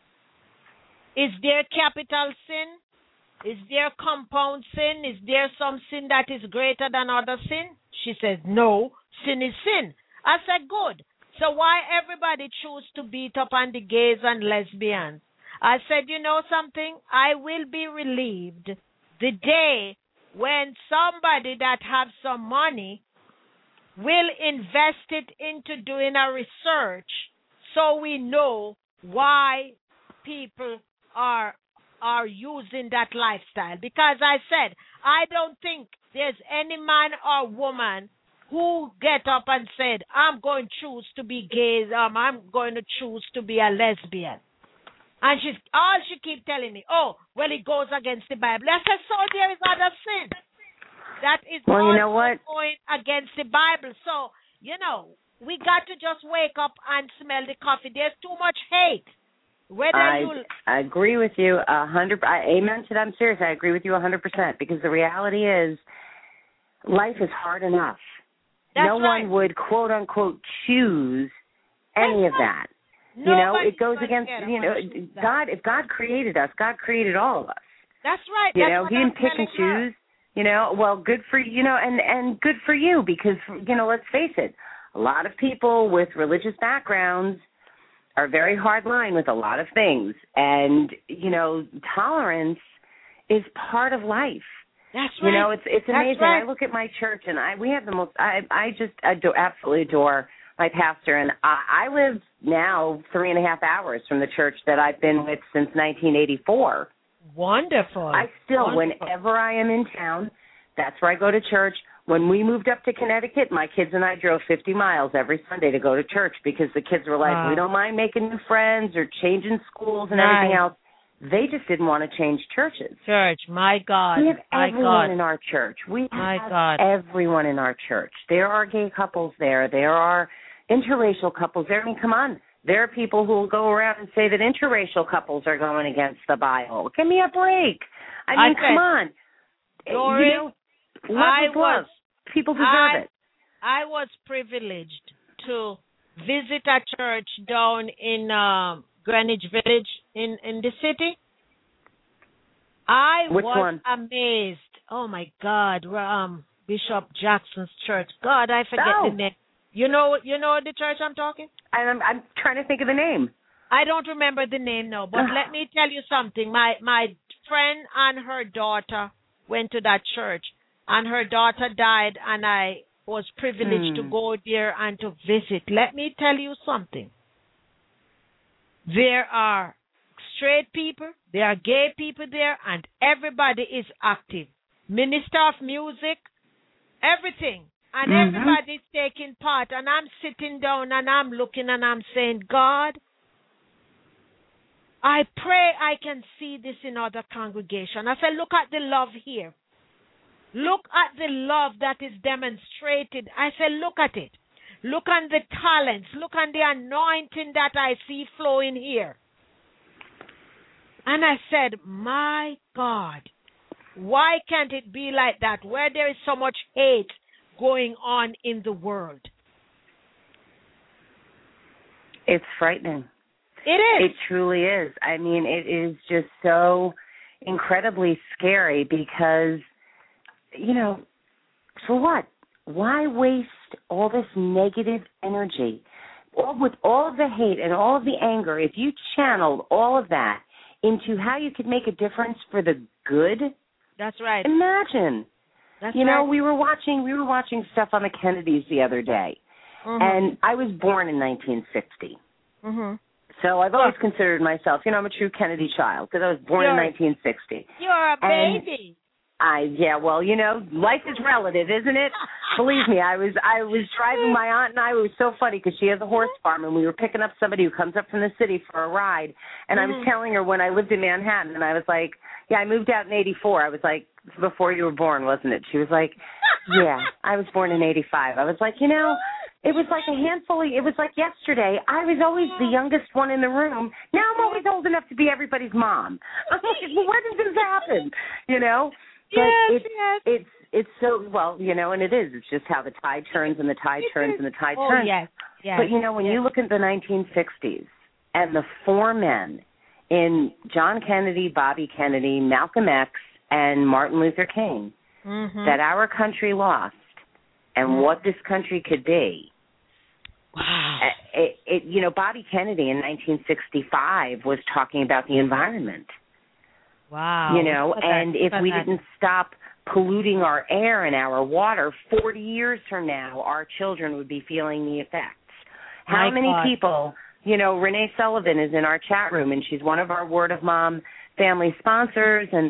is there capital sin? Is there compound sin? Is there some sin that is greater than other sin? She said, no, sin is sin. I said, good. So why everybody choose to beat up on the gays and lesbians? I said, you know something? I will be relieved the day when somebody that have some money will invest it into doing a research so we know why people are using that lifestyle. Because I said, I don't think there's any man or woman who get up and said, I'm going to choose to be gay, I'm going to choose to be a lesbian. And she keep telling me, oh, well, it goes against the Bible. I said, so there is other sin that is you know what? going against the Bible. So, you know, we got to just wake up and smell the coffee. There's too much hate. I agree with you 100%. Amen to that. I'm serious. I agree with you 100%, because the reality is life is hard enough. That's no right. one would, quote unquote, choose any of that. Nobody, you know, it goes against, you know, God. If God created us, God created all of us. That's right. You know, He didn't pick and choose. You know, well, good for you know, and good for you, because, you know, let's face it, a lot of people with religious backgrounds are very hard line with a lot of things, and you know, tolerance is part of life. That's right. You know, it's amazing. Right. I look at my church, and we have the most. I just absolutely adore my pastor, and I live now 3.5 hours from the church that I've been with since 1984. Wonderful. I still, whenever I am in town, that's where I go to church. When we moved up to Connecticut, my kids and I drove 50 miles every Sunday to go to church, because the kids were like, we don't mind making new friends or changing schools and everything else. They just didn't want to change churches. Church, my God. We have everyone in our church. We have everyone in our church. There are gay couples there. There are interracial couples there. I mean, come on. There are people who will go around and say that interracial couples are going against the Bible. Give me a break. I mean, come on. Dory, you know, love. People deserve it. I was privileged to visit a church down in Greenwich Village in the city. I Which was one? amazed. Oh my God, Bishop Jackson's church. God, I forget the name. You know the church I'm talking? I'm trying to think of the name. I don't remember the name now, but let me tell you something. My friend and her daughter went to that church, and her daughter died, and I was privileged to go there and to visit. Let me tell you something. There are straight people, there are gay people there, and everybody is active. Minister of music, everything. And everybody's taking part. And I'm sitting down and I'm looking and I'm saying, God, I pray I can see this in other congregations. I said, look at the love here. Look at the love that is demonstrated. I said, look at it. Look on the talents. Look on the anointing that I see flowing here. And I said, my God, why can't it be like that, where there is so much hate going on in the world? It's frightening. It is. It truly is. I mean, it is just so incredibly scary because, you know, for what? Why waste all this negative energy? With all of the hate and all of the anger, if you channeled all of that into how you could make a difference for the good. That's right. Imagine. That's you know, right. we were watching stuff on the Kennedys the other day. And I was born in 1960. So I've always considered myself, I'm a true Kennedy child because I was born in 1960. You're a baby. Life is relative, isn't it? Believe me, I was driving my aunt and I. It was so funny because she has a horse farm and we were picking up somebody who comes up from the city for a ride. And I was telling her when I lived in Manhattan and I was like, yeah, I moved out in 84. I was like, before you were born, wasn't it? She was like, yeah, I was born in 85. I was like, it was like a handful of, it was like yesterday. I was always the youngest one in the room. Now I'm always old enough to be everybody's mom. I'm like, when did this happen? But it's so, and it is. It's just how the tide turns and the tide turns and the tide turns. Yes. But, when you look at the 1960s and the four men in John Kennedy, Bobby Kennedy, Malcolm X, and Martin Luther King that our country lost and what this country could be. Wow. Bobby Kennedy in 1965 was talking about the environment. Wow. And if we didn't stop polluting our air and our water, 40 years from now, our children would be feeling the effects. How many people, Renee Sullivan is in our chat room, and she's one of our Word of Mom family sponsors, and,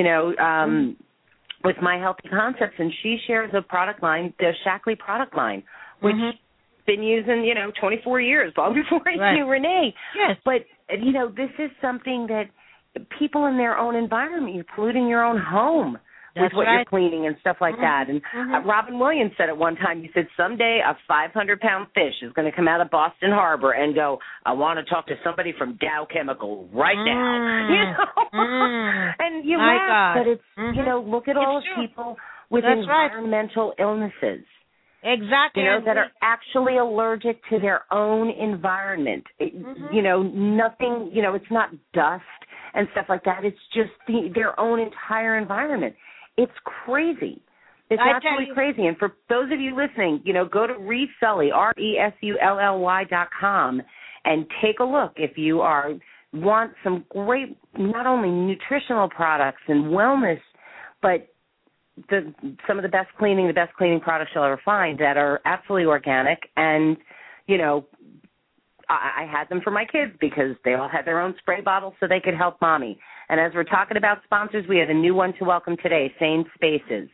with My Healthy Concepts, and she shares a product line, the Shaklee product line, which been using, 24 years, long before I knew Renee. Yes. But, this is something that people in their own environment, you're polluting your own home with what you're cleaning and stuff like that. And Robin Williams said at one time, he said, someday a 500-pound fish is going to come out of Boston Harbor and go, I want to talk to somebody from Dow Chemical right now. And you laugh, but it's, look at all the people with environmental illnesses. Exactly. That are actually allergic to their own environment. Nothing, it's not dust and stuff like that. It's just their own entire environment. It's crazy. It's absolutely crazy. And for those of you listening, go to Resully, RESULLY.com, and take a look if you want some great, not only nutritional products and wellness, but some of the best cleaning products you'll ever find that are absolutely organic. And, I had them for my kids because they all had their own spray bottles so they could help Mommy. And as we're talking about sponsors, we have a new one to welcome today, Sane Spaces,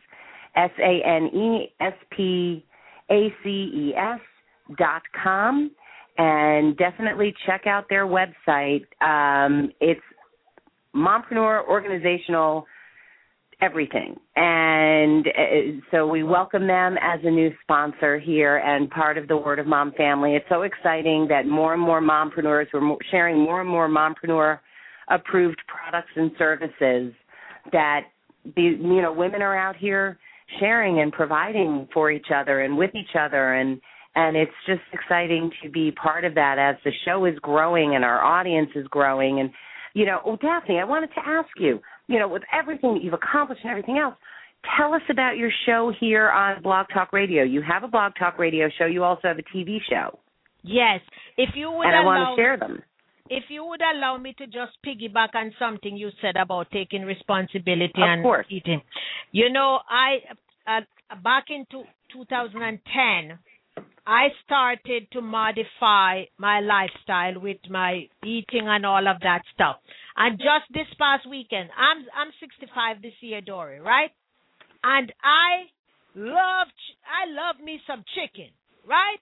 SaneSpaces.com. And definitely check out their website. It's mompreneur organizational everything. And so we welcome them as a new sponsor here and part of the Word of Mom family. It's so exciting that more and more mompreneurs, we're sharing more and more mompreneur-approved products and services that, women are out here sharing and providing for each other and with each other. And it's just exciting to be part of that as the show is growing and our audience is growing. And, Daphne, I wanted to ask you, with everything that you've accomplished and everything else, tell us about your show here on Blog Talk Radio. You have a Blog Talk Radio show. You also have a TV show. Yes. If you would I want to share them. If you would allow me to just piggyback on something you said about taking responsibility and eating. I back in 2010, I started to modify my lifestyle with my eating and all of that stuff. And just this past weekend, I'm 65 this year, Dory, right? And I love me some chicken, right?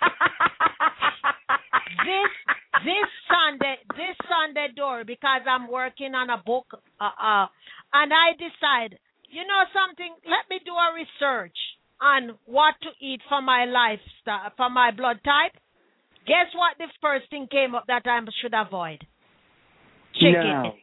this Sunday, Dory, because I'm working on a book, and I decide, something, let me do a research on what to eat for my lifestyle, for my blood type. Guess what? The first thing came up that I should avoid. Chicken.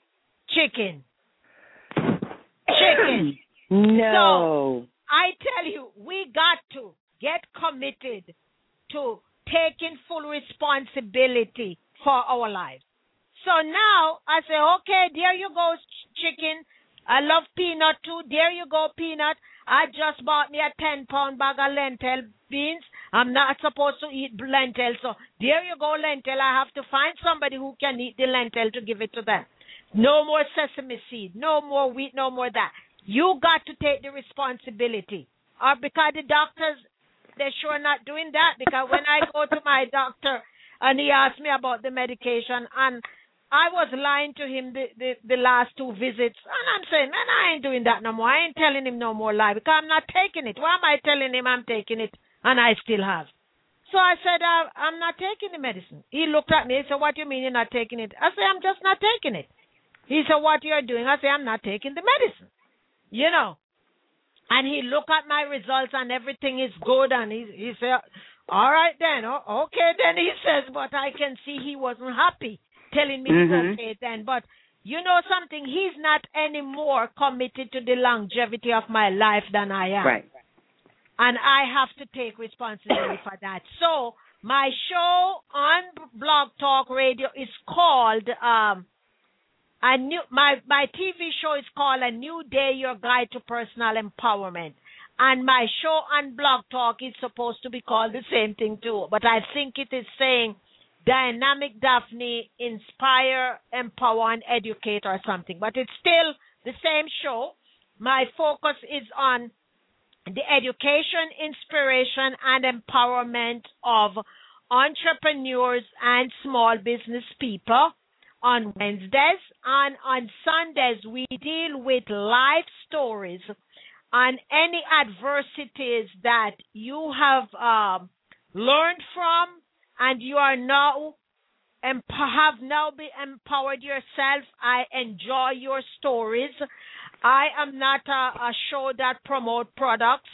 No. So I tell you, we got to get committed to taking full responsibility for our lives. So now I say, okay, there you go, chicken. I love peanut too. There you go, peanut. I just bought me a 10-pound bag of lentil beans. I'm not supposed to eat lentil, so there you go, lentil. I have to find somebody who can eat the lentil to give it to them. No more sesame seed, no more wheat, no more that. You got to take the responsibility. Or because the doctors, they're sure not doing that, because when I go to my doctor, And he asked me about the medication, and I was lying to him the last 2 visits, and I'm saying, man, I ain't doing that no more. I ain't telling him no more lie because I'm not taking it. Why am I telling him I'm taking it and I still have? So I said, I'm not taking the medicine. He looked at me. He said, what do you mean you're not taking it? I said, I'm just not taking it. He said, what you're doing? I said, I'm not taking the medicine. You know. And he looked at my results and everything is good. And he said, all right then. Okay then, he says, but I can see he wasn't happy telling me it's okay then. But you know something? He's not any more committed to the longevity of my life than I am. Right. And I have to take responsibility for that. So my show on Blog Talk Radio is called my TV show is called A New Day, Your Guide to Personal Empowerment. And my show on Blog Talk is supposed to be called the same thing too. But I think it is saying Dynamic Daphne, Inspire, Empower, and Educate or something. But it's still the same show. My focus is on the education, inspiration, and empowerment of entrepreneurs and small business people on Wednesdays. And on Sundays, we deal with life stories on any adversities that you have learned from and you are now have now been empowered yourself. I enjoy your stories. I am not a show that promote products.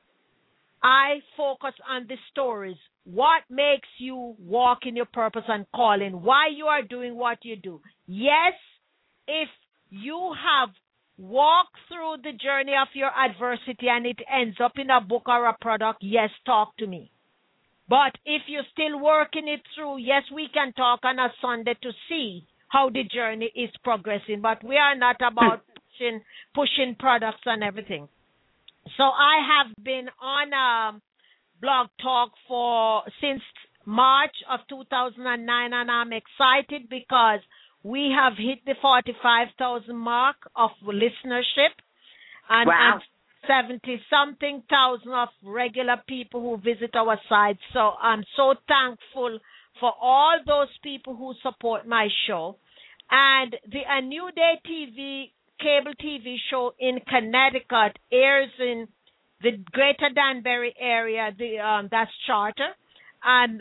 I focus on the stories. What makes you walk in your purpose and calling? Why you are doing what you do? Yes, if you have walked through the journey of your adversity and it ends up in a book or a product, yes, talk to me. But if you're still working it through, yes, we can talk on a Sunday to see how the journey is progressing. But we are not about pushing products and everything. So I have been on Blog Talk since March of 2009, and I'm excited because we have hit the 45,000 mark of listenership, and, wow. and 70-something thousand of regular people who visit our site. So I'm so thankful for all those people who support my show. And A New Day TV cable TV show in Connecticut airs in the Greater Danbury area. That's Charter, and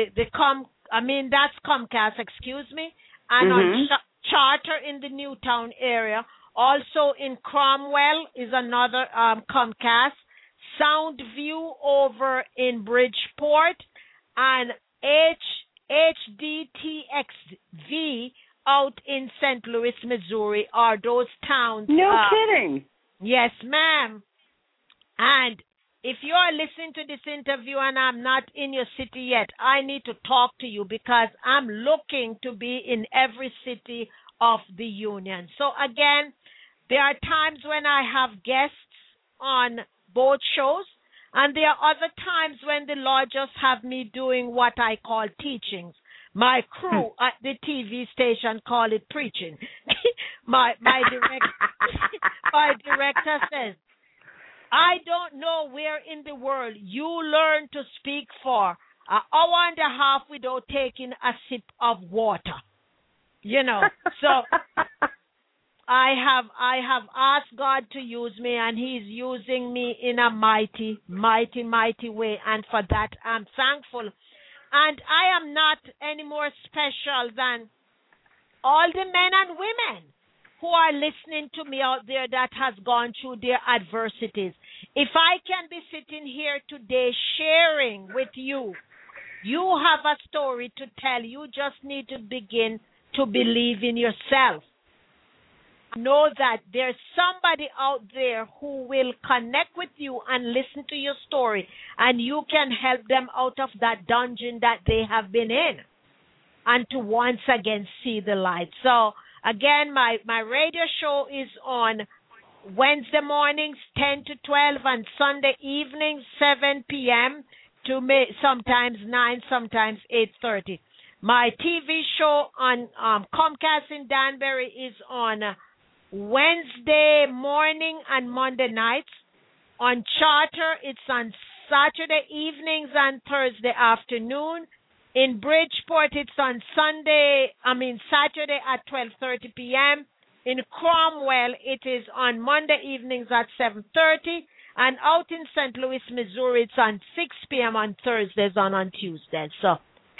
that's Comcast. Excuse me, and on Charter in the Newtown area. Also in Cromwell is another Comcast. Soundview over in Bridgeport, and HDTXV out in St. Louis, Missouri, are those towns. No kidding. Yes, ma'am. And if you are listening to this interview and I'm not in your city yet, I need to talk to you because I'm looking to be in every city of the union. So again, there are times when I have guests on both shows, and there are other times when the Lord just have me doing what I call teachings. My crew at the TV station call it preaching. my director says, I don't know where in the world you learn to speak for an hour and a half without taking a sip of water. You know, so I have asked God to use me, and He's using me in a mighty, mighty, mighty way, and for that I'm thankful. And I am not any more special than all the men and women who are listening to me out there that has gone through their adversities. If I can be sitting here today sharing with you, you have a story to tell. You just need to begin to believe in yourself. Know that there's somebody out there who will connect with you and listen to your story, and you can help them out of that dungeon that they have been in and to once again see the light. So again, my radio show is on Wednesday mornings 10 to 12 and Sunday evenings 7 p.m. to sometimes 9, sometimes 8:30. My TV show on Comcast in Danbury is on Wednesday morning and Monday nights. On Charter, it's on Saturday evenings and Thursday afternoon. In Bridgeport, it's on Saturday at 12:30 p.m. In Cromwell, it is on Monday evenings at 7:30. And out in St. Louis, Missouri, it's on 6 p.m. on Thursdays and on Tuesdays. So,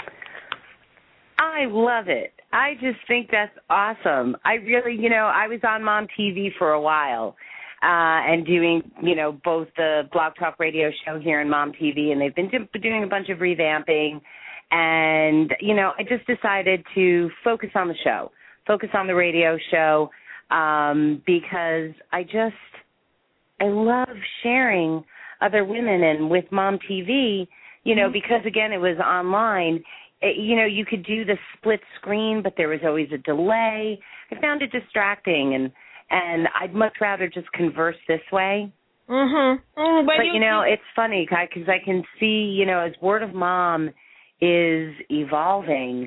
I love it. I just think that's awesome. I really, I was on Mom TV for a while and doing, both the Blog Talk Radio show here and Mom TV, and they've been doing a bunch of revamping. And, I just decided to focus on the show, focus on the radio show, because I love sharing other women. And with Mom TV, because, again, it was online, you could do the split screen, but there was always a delay. I found it distracting, and I'd much rather just converse this way. Mm-hmm. But, it's funny because I can see, as Word of Mom is evolving,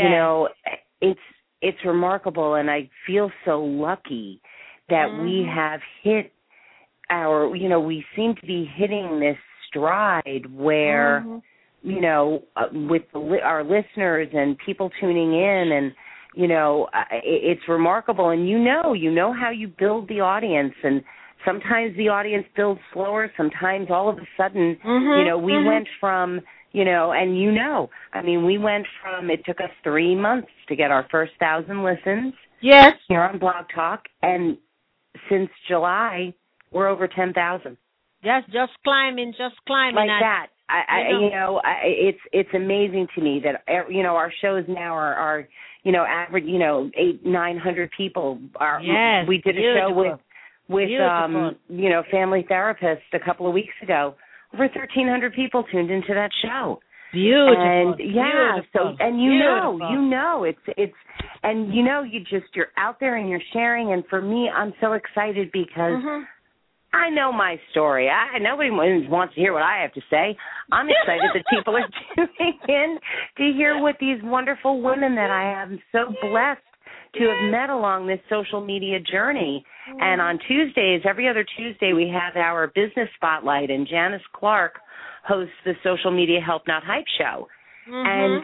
it's remarkable, and I feel so lucky that we have hit we seem to be hitting this stride where, with our listeners and people tuning in, and, it's remarkable. And you know how you build the audience, and sometimes the audience builds slower, sometimes all of a sudden, we went from, we went from, it took us 3 months to get our first 1,000 listens. Yes. Here on Blog Talk, and since July, we're over 10,000. Yes, just climbing. Like that. It's amazing to me that, our shows now are average, 800-900 people. Yes, we did a show with family therapist a couple of weeks ago. Over 1,300 people tuned into that show. Beautiful. And beautiful. So and it's and you're out there and you're sharing. And for me, I'm so excited because I know my story. Nobody wants to hear what I have to say. I'm excited that people are tuning in to hear what these wonderful women that I am so blessed to have met along this social media journey. And on Tuesdays, every other Tuesday, we have our business spotlight, and Janice Clark hosts the Social Media Help Not Hype show. And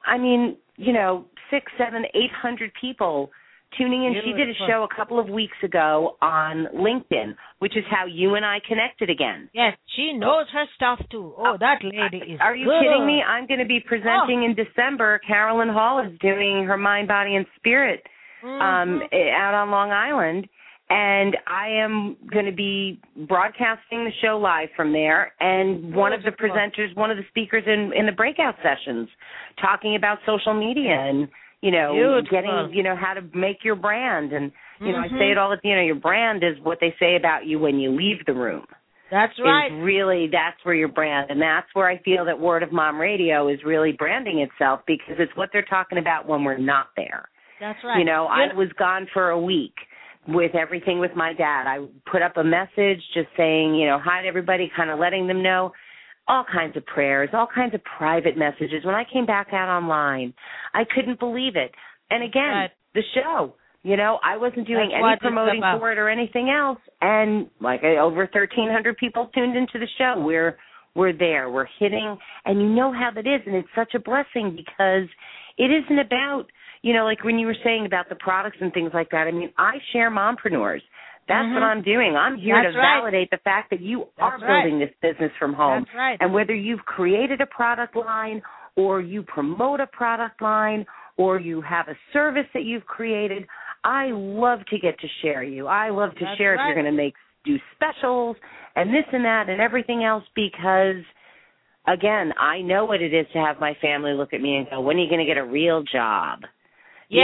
600, 700, 800 people tuning in. Beautiful. She did a show a couple of weeks ago on LinkedIn, which is how you and I connected again. Yes, she knows her stuff too. Oh, that lady is Are you good. kidding me? I'm going to be presenting in December. Carolyn Hall is doing her Mind, Body, and Spirit out on Long Island. And I am going to be broadcasting the show live from there. And one of the presenters, one of the speakers in the breakout sessions, talking about social media and, getting, how to make your brand. And, I say it all the time, your brand is what they say about you when you leave the room. That's right. That's where your brand. And that's where I feel that Word of Mom Radio is really branding itself, because it's what they're talking about when we're not there. That's right. I was gone for a week with everything with my dad. I put up a message just saying, hi to everybody, kind of letting them know, all kinds of prayers, all kinds of private messages. When I came back out online, I couldn't believe it. And again, the show, I wasn't doing any promoting for it or anything else. And over 1,300 people tuned into the show. We're there. We're hitting. And you know how that is. And it's such a blessing, because it isn't about, like when you were saying about the products and things like that. I share mompreneurs. That's what I'm doing. I'm here to validate the fact that you are building this business from home. That's right. And whether you've created a product line, or you promote a product line, or you have a service that you've created, I love to get to share you. I love to share if you're going to do specials and this and that and everything else, because, again, I know what it is to have my family look at me and go, when are you going to get a real job? Yeah,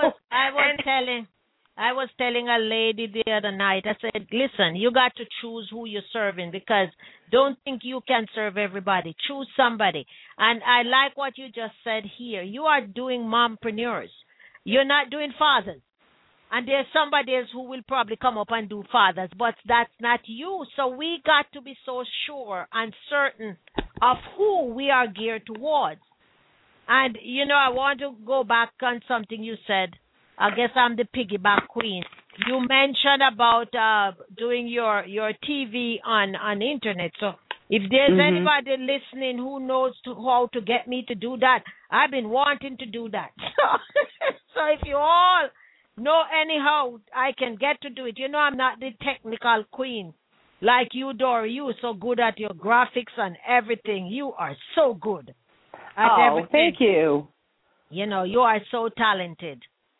I was telling a lady the other night, I said, listen, you got to choose who you're serving, because don't think you can serve everybody. Choose somebody. And I like what you just said here. You are doing mompreneurs. You're not doing fathers. And there's somebody else who will probably come up and do fathers, but that's not you. So we got to be so sure and certain of who we are geared towards. And, I want to go back on something you said. I guess I'm the piggyback queen. You mentioned about doing your TV on internet. So If there's anybody listening who knows how to get me to do that, I've been wanting to do that. So if you all know anyhow I can get to do it. You know, I'm not the technical queen like you, Dory. You are so good at your graphics and everything. You are so good at everything. Thank you. You know, you are so talented.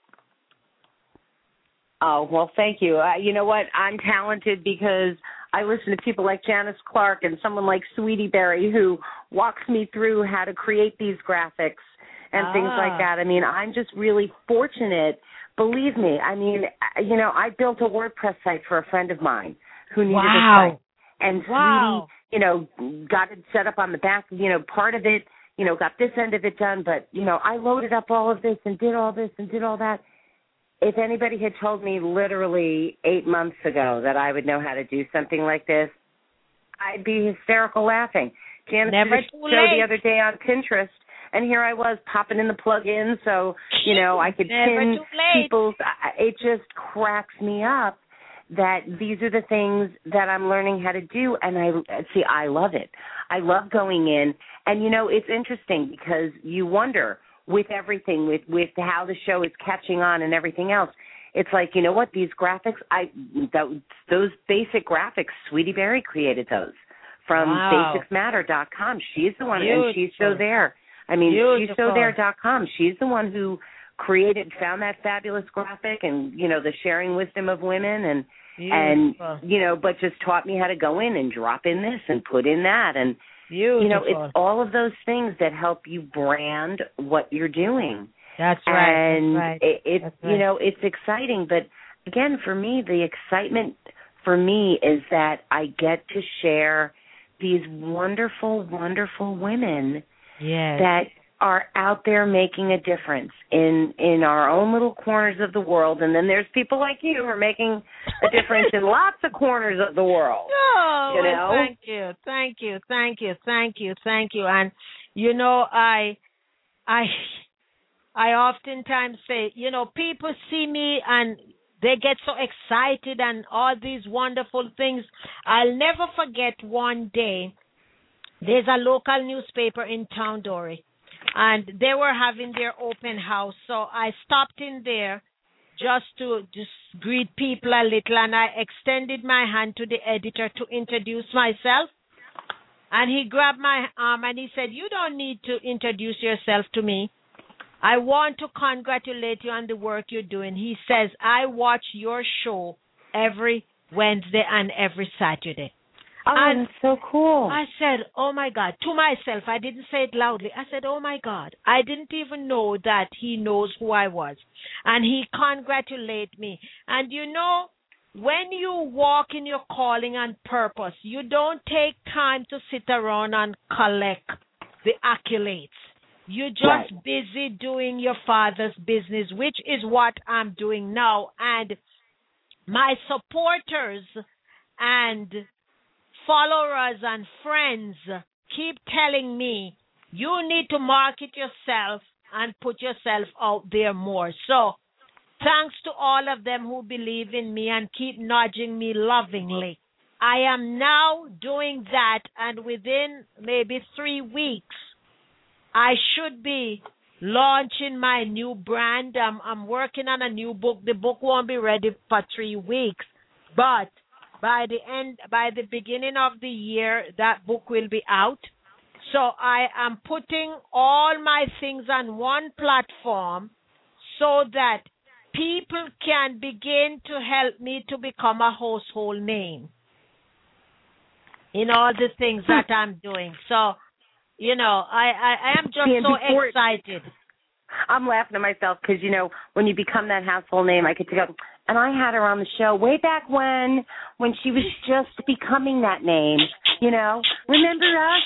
Oh, well, thank you. You know what? I'm talented because I listen to people like Janice Clark and someone like Sweetie Berry who walks me through how to create these graphics and things like that. I mean, I'm just really fortunate. Believe me. I mean, you know, I built a WordPress site for a friend of mine who needed a site. And Sweetie, you know, got it set up on the back, you know, part of it, you know, got this end of it done. But, you know, I loaded up all of this and did all this and did all that. If anybody had told me literally 8 months ago that I would know how to do something like this, I'd be hysterical laughing. Janice did a show the other day on Pinterest, and here I was popping in the plug-in so, you know, I could pin people's. It just cracks me up that these are the things that I'm learning how to do, and I love it. I love going in, and, you know, it's interesting because you wonder, with everything, with how the show is catching on and everything else, it's like, you know what, these graphics, those basic graphics, Sweetie Berry created those from basicsmatter.com. She's the one, and she's so there. I mean, she's so there.com. She's the one who found that fabulous graphic and, you know, the sharing wisdom of women and you know, but just taught me how to go in and drop in this and put in that. And, you know, it's all of those things that help you brand what you're doing. That's right. And it's you know, it's exciting. But, again, for me, the excitement for me is that I get to share these wonderful, wonderful women that are out there making a difference in our own little corners of the world. And then there's people like you who are making a difference in lots of corners of the world. Oh, you know? Thank you. And, you know, I oftentimes say, you know, people see me and they get so excited and all these wonderful things. I'll never forget one day, there's a local newspaper in town, Dory, and they were having their open house. So I stopped in there just to greet people a little, and I extended my hand to the editor to introduce myself. And he grabbed my arm and he said, "You don't need to introduce yourself to me. I want to congratulate you on the work you're doing." He says, "I watch your show every Wednesday and every Saturday." Oh, and that's so cool. I said, "Oh, my God," to myself. I didn't say it loudly. I said, "Oh, my God." I didn't even know that he knows who I was. And he congratulated me. And, you know, when you walk in your calling and purpose, you don't take time to sit around and collect the accolades. You're just busy doing your Father's business, which is what I'm doing now. And my supporters and followers and friends keep telling me, you need to market yourself and put yourself out there more. So thanks to all of them who believe in me and keep nudging me lovingly. I am now doing that, and within maybe 3 weeks, I should be launching my new brand. I'm working on a new book. The book won't be ready for 3 weeks, but by the beginning of the year, that book will be out. So I am putting all my things on one platform so that people can begin to help me to become a household name in all the things that I'm doing. So, you know, I am just so excited. I'm laughing at myself because, you know, when you become that household name, I get to go, and I had her on the show way back when she was just becoming that name, you know. Remember us?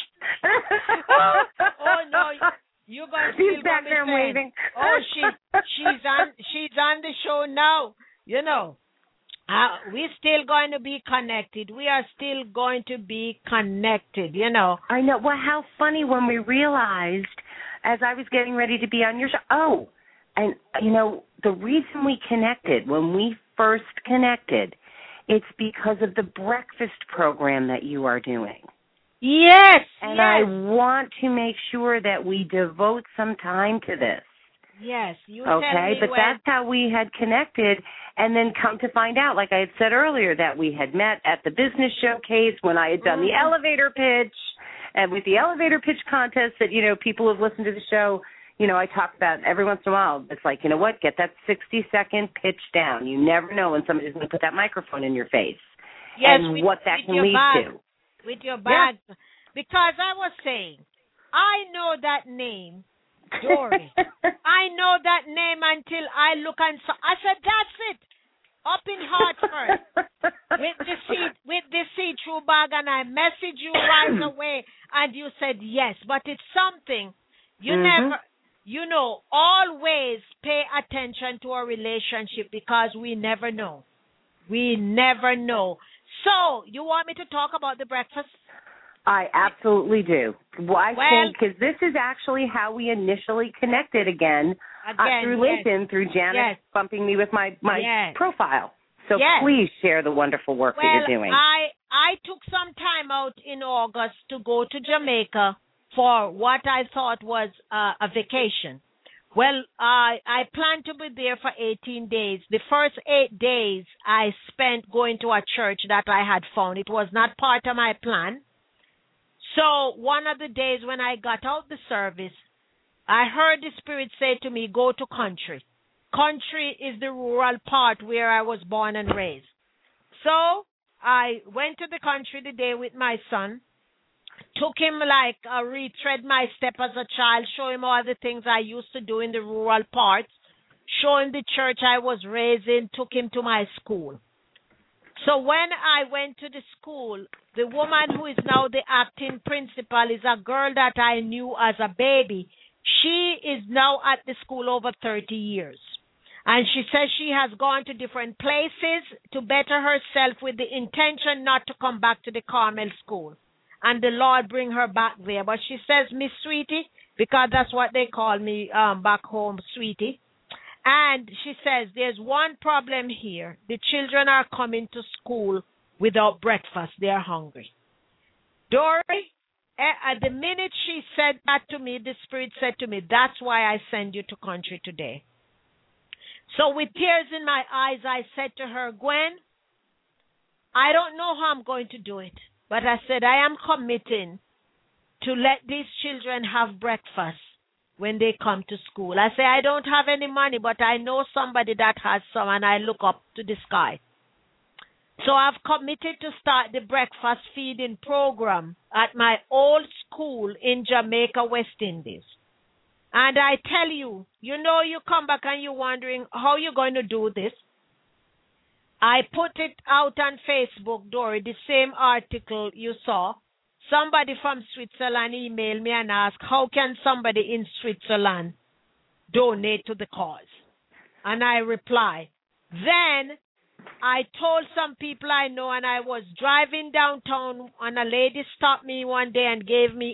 oh no, you're going to She's back there waving. Oh, she's on the show now, you know. We're still going to be connected. We are still going to be connected, you know. I know. Well, how funny when we realized, as I was getting ready to be on your show, and, you know, the reason we connected, when we first connected, it's because of the breakfast program that you are doing. Yes, And yes. I want to make sure that we devote some time to this. Yes, you Okay, tell me but when. that's how we had connected, and then come to find out, like I had said earlier, that we had met at the business showcase when I had done the elevator pitch, and with the elevator pitch contest that, people who have listened to the show, I talk about every once in a while. It's like, you know what, get that 60-second pitch down. You never know when somebody's going to put that microphone in your face, Yes, and with, what that with can your lead bag, to. with your bag. Because I was saying, I know that name, Dory. I know that name until I look and I said, that's it. Up in Hartford with the see-through bag, and I messaged you right away, and you said yes. But it's something you never, always pay attention to a relationship because we never know. We never know. So, you want me to talk about the breakfast? I absolutely do. Well, I think because this is actually how we initially connected again through LinkedIn, through Janet bumping me with my profile. So please share the wonderful work that you're doing. I took some time out in August to go to Jamaica for what I thought was a vacation. Well, I planned to be there for 18 days. The first 8 days I spent going to a church that I had found. It was not part of my plan. So one of the days when I got out the service, I heard the Spirit say to me, go to country. Country is the rural part where I was born and raised. So I went to the country the day with my son, took him retread my step as a child, show him all the things I used to do in the rural parts, show him the church I was raised in, took him to my school. So when I went to the school, the woman who is now the acting principal is a girl that I knew as a baby. She is now at the school over 30 years. And she says she has gone to different places to better herself with the intention not to come back to the Carmel school. And the Lord bring her back there. But she says, Miss Sweetie, because that's what they call me back home, Sweetie. And she says, there's one problem here. The children are coming to school without breakfast. They're hungry. Dory, at the minute she said that to me, the Spirit said to me, that's why I send you to country today. So with tears in my eyes, I said to her, Gwen, I don't know how I'm going to do it. But I said, I am committing to let these children have breakfast when they come to school. I say, I don't have any money, but I know somebody that has some, and I look up to the sky. So I've committed to start the breakfast feeding program at my old school in Jamaica, West Indies. And I tell you, you come back and you're wondering how you're going to do this. I put it out on Facebook, Dory, the same article you saw. Somebody from Switzerland emailed me and asked, how can somebody in Switzerland donate to the cause? And I reply, then I told some people I know, and I was driving downtown, and a lady stopped me one day and gave me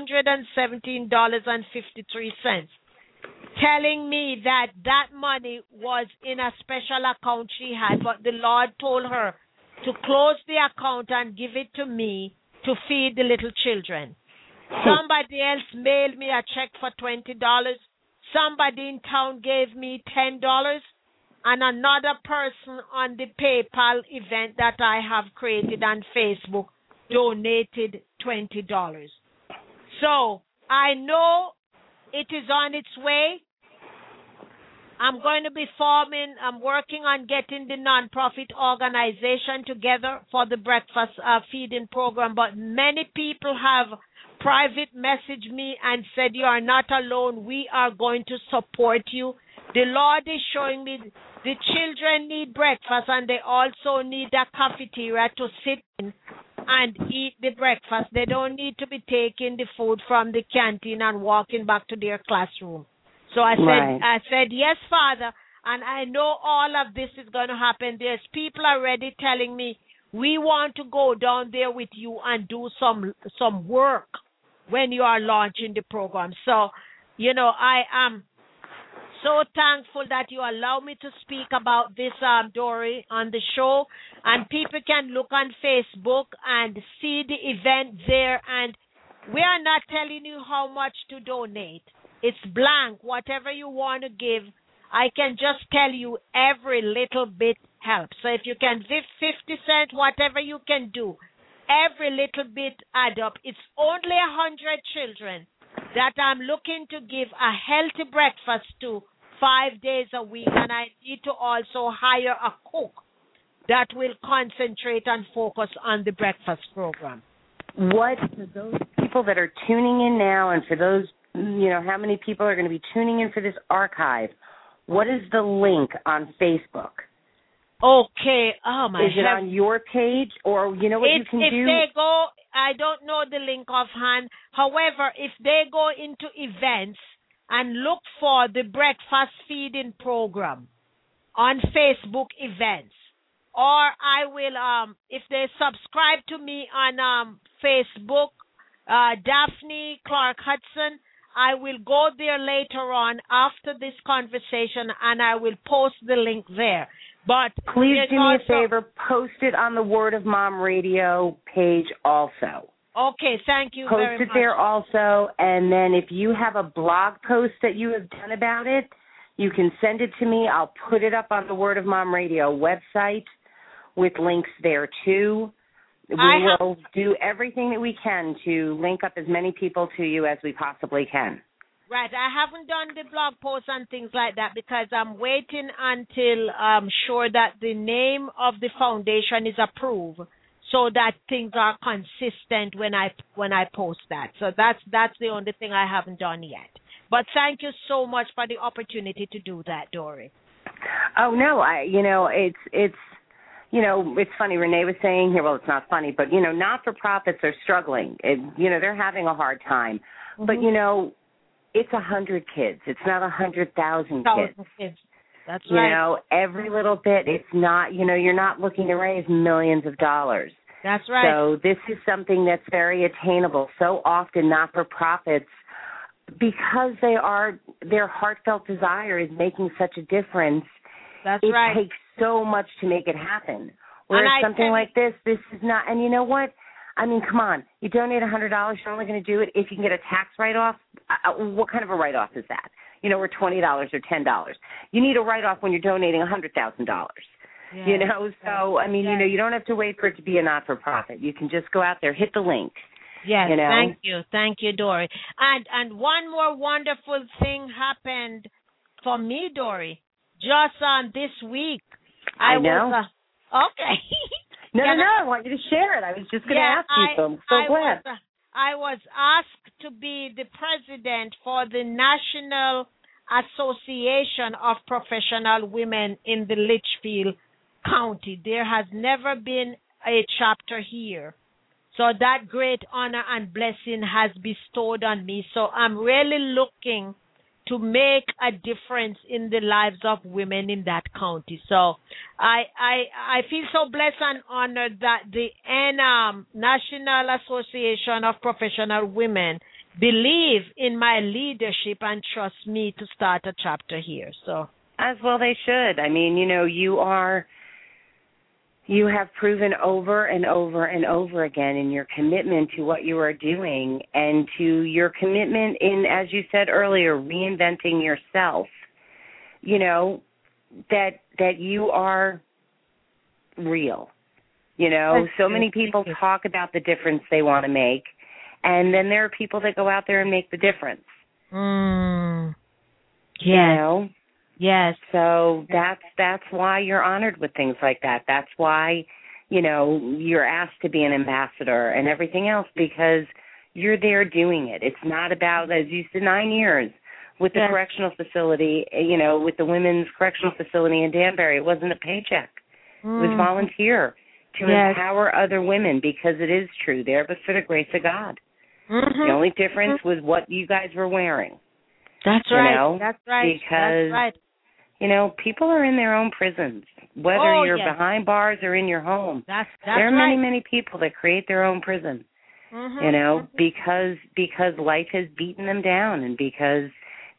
$117.53, telling me that money was in a special account she had, but the Lord told her to close the account and give it to me to feed the little children. Somebody else mailed me a check for $20. Somebody in town gave me $10. And another person on the PayPal event that I have created on Facebook donated $20. So I know it is on its way. I'm going to be I'm working on getting the nonprofit organization together for the breakfast feeding program, but many people have private messaged me and said, you are not alone. We are going to support you. The Lord is showing me the children need breakfast, and they also need a cafeteria to sit in and eat the breakfast. They don't need to be taking the food from the canteen and walking back to their classroom. So I said, yes, Father, and I know all of this is going to happen. There's people already telling me, we want to go down there with you and do some work when you are launching the program. So, I am so thankful that you allow me to speak about this, Dory, on the show. And people can look on Facebook and see the event there. And we are not telling you how much to donate. It's blank. Whatever you want to give, I can just tell you every little bit helps. So if you can give 50 cents, whatever you can do, every little bit add up. It's only 100 children that I'm looking to give a healthy breakfast to 5 days a week, and I need to also hire a cook that will concentrate and focus on the breakfast program. What, for those people that are tuning in now, and for those, how many people are going to be tuning in for this archive, what is the link on Facebook? Okay. Oh, my. Is it on your page, or you know what you can do? If they go, I don't know the link offhand. However, if they go into events and look for the breakfast feeding program on Facebook events, or I will, if they subscribe to me on Facebook, Daphne Clark Hudson, I will go there later on after this conversation, and I will post the link there. But please do me a favor, post it on the Word of Mom Radio page also. Okay, thank you very much. Post it there also, and then if you have a blog post that you have done about it, you can send it to me. I'll put it up on the Word of Mom Radio website with links there too. We will do everything that we can to link up as many people to you as we possibly can. Right. I haven't done the blog posts and things like that because I'm waiting until I'm sure that the name of the foundation is approved so that things are consistent when I post that. So that's the only thing I haven't done yet. But thank you so much for the opportunity to do that, Dory. Oh, no, it's funny. Renee was saying here, well, it's not funny, but, not-for-profits are struggling. They're having a hard time. Mm-hmm. But, it's 100 kids. It's not 100,000 kids. That's right. Every little bit, it's not, you're not looking to raise millions of dollars. That's right. So this is something that's very attainable. So often not-for-profits, because their heartfelt desire is making such a difference, it takes so much to make it happen. Whereas something like this is not, and you know what? I mean, come on. You donate $100, you're only going to do it if you can get a tax write-off. What kind of a write-off is that? Or $20 or $10. You need a write-off when you're donating $100,000. Yes. So, I mean, you don't have to wait for it to be a not-for-profit. You can just go out there, hit the link. Yes, Thank you, Dory. And one more wonderful thing happened for me, Dory, just this week. I know. Okay. No, I want you to share it. I was just going to ask you, so I'm so glad. I was asked to be the president for the National Association of Professional Women in the Litchfield County. There has never been a chapter here. So that great honor and blessing has bestowed on me. So I'm really looking to make a difference in the lives of women in that county. So I feel so blessed and honored that the National Association of Professional Women believe in my leadership and trust me to start a chapter here. So as well they should. I mean, you have proven over and over and over again in your commitment to what you are doing and to your commitment in, as you said earlier, reinventing yourself, that you are real. So many people talk about the difference they want to make, and then there are people that go out there and make the difference. Yeah. Yes. So that's why you're honored with things like that. That's why, you're asked to be an ambassador and everything else, because you're there doing it. It's not about, as you said, 9 years with the correctional facility, with the women's correctional facility in Danbury. It wasn't a paycheck. It was volunteer to empower other women, because it is true. They're but for the grace of God. Mm-hmm. The only difference was what you guys were wearing. That's right. That's right. Because, people are in their own prisons, whether you're behind bars or in your home. There are many, many people that create their own prison, because life has beaten them down and because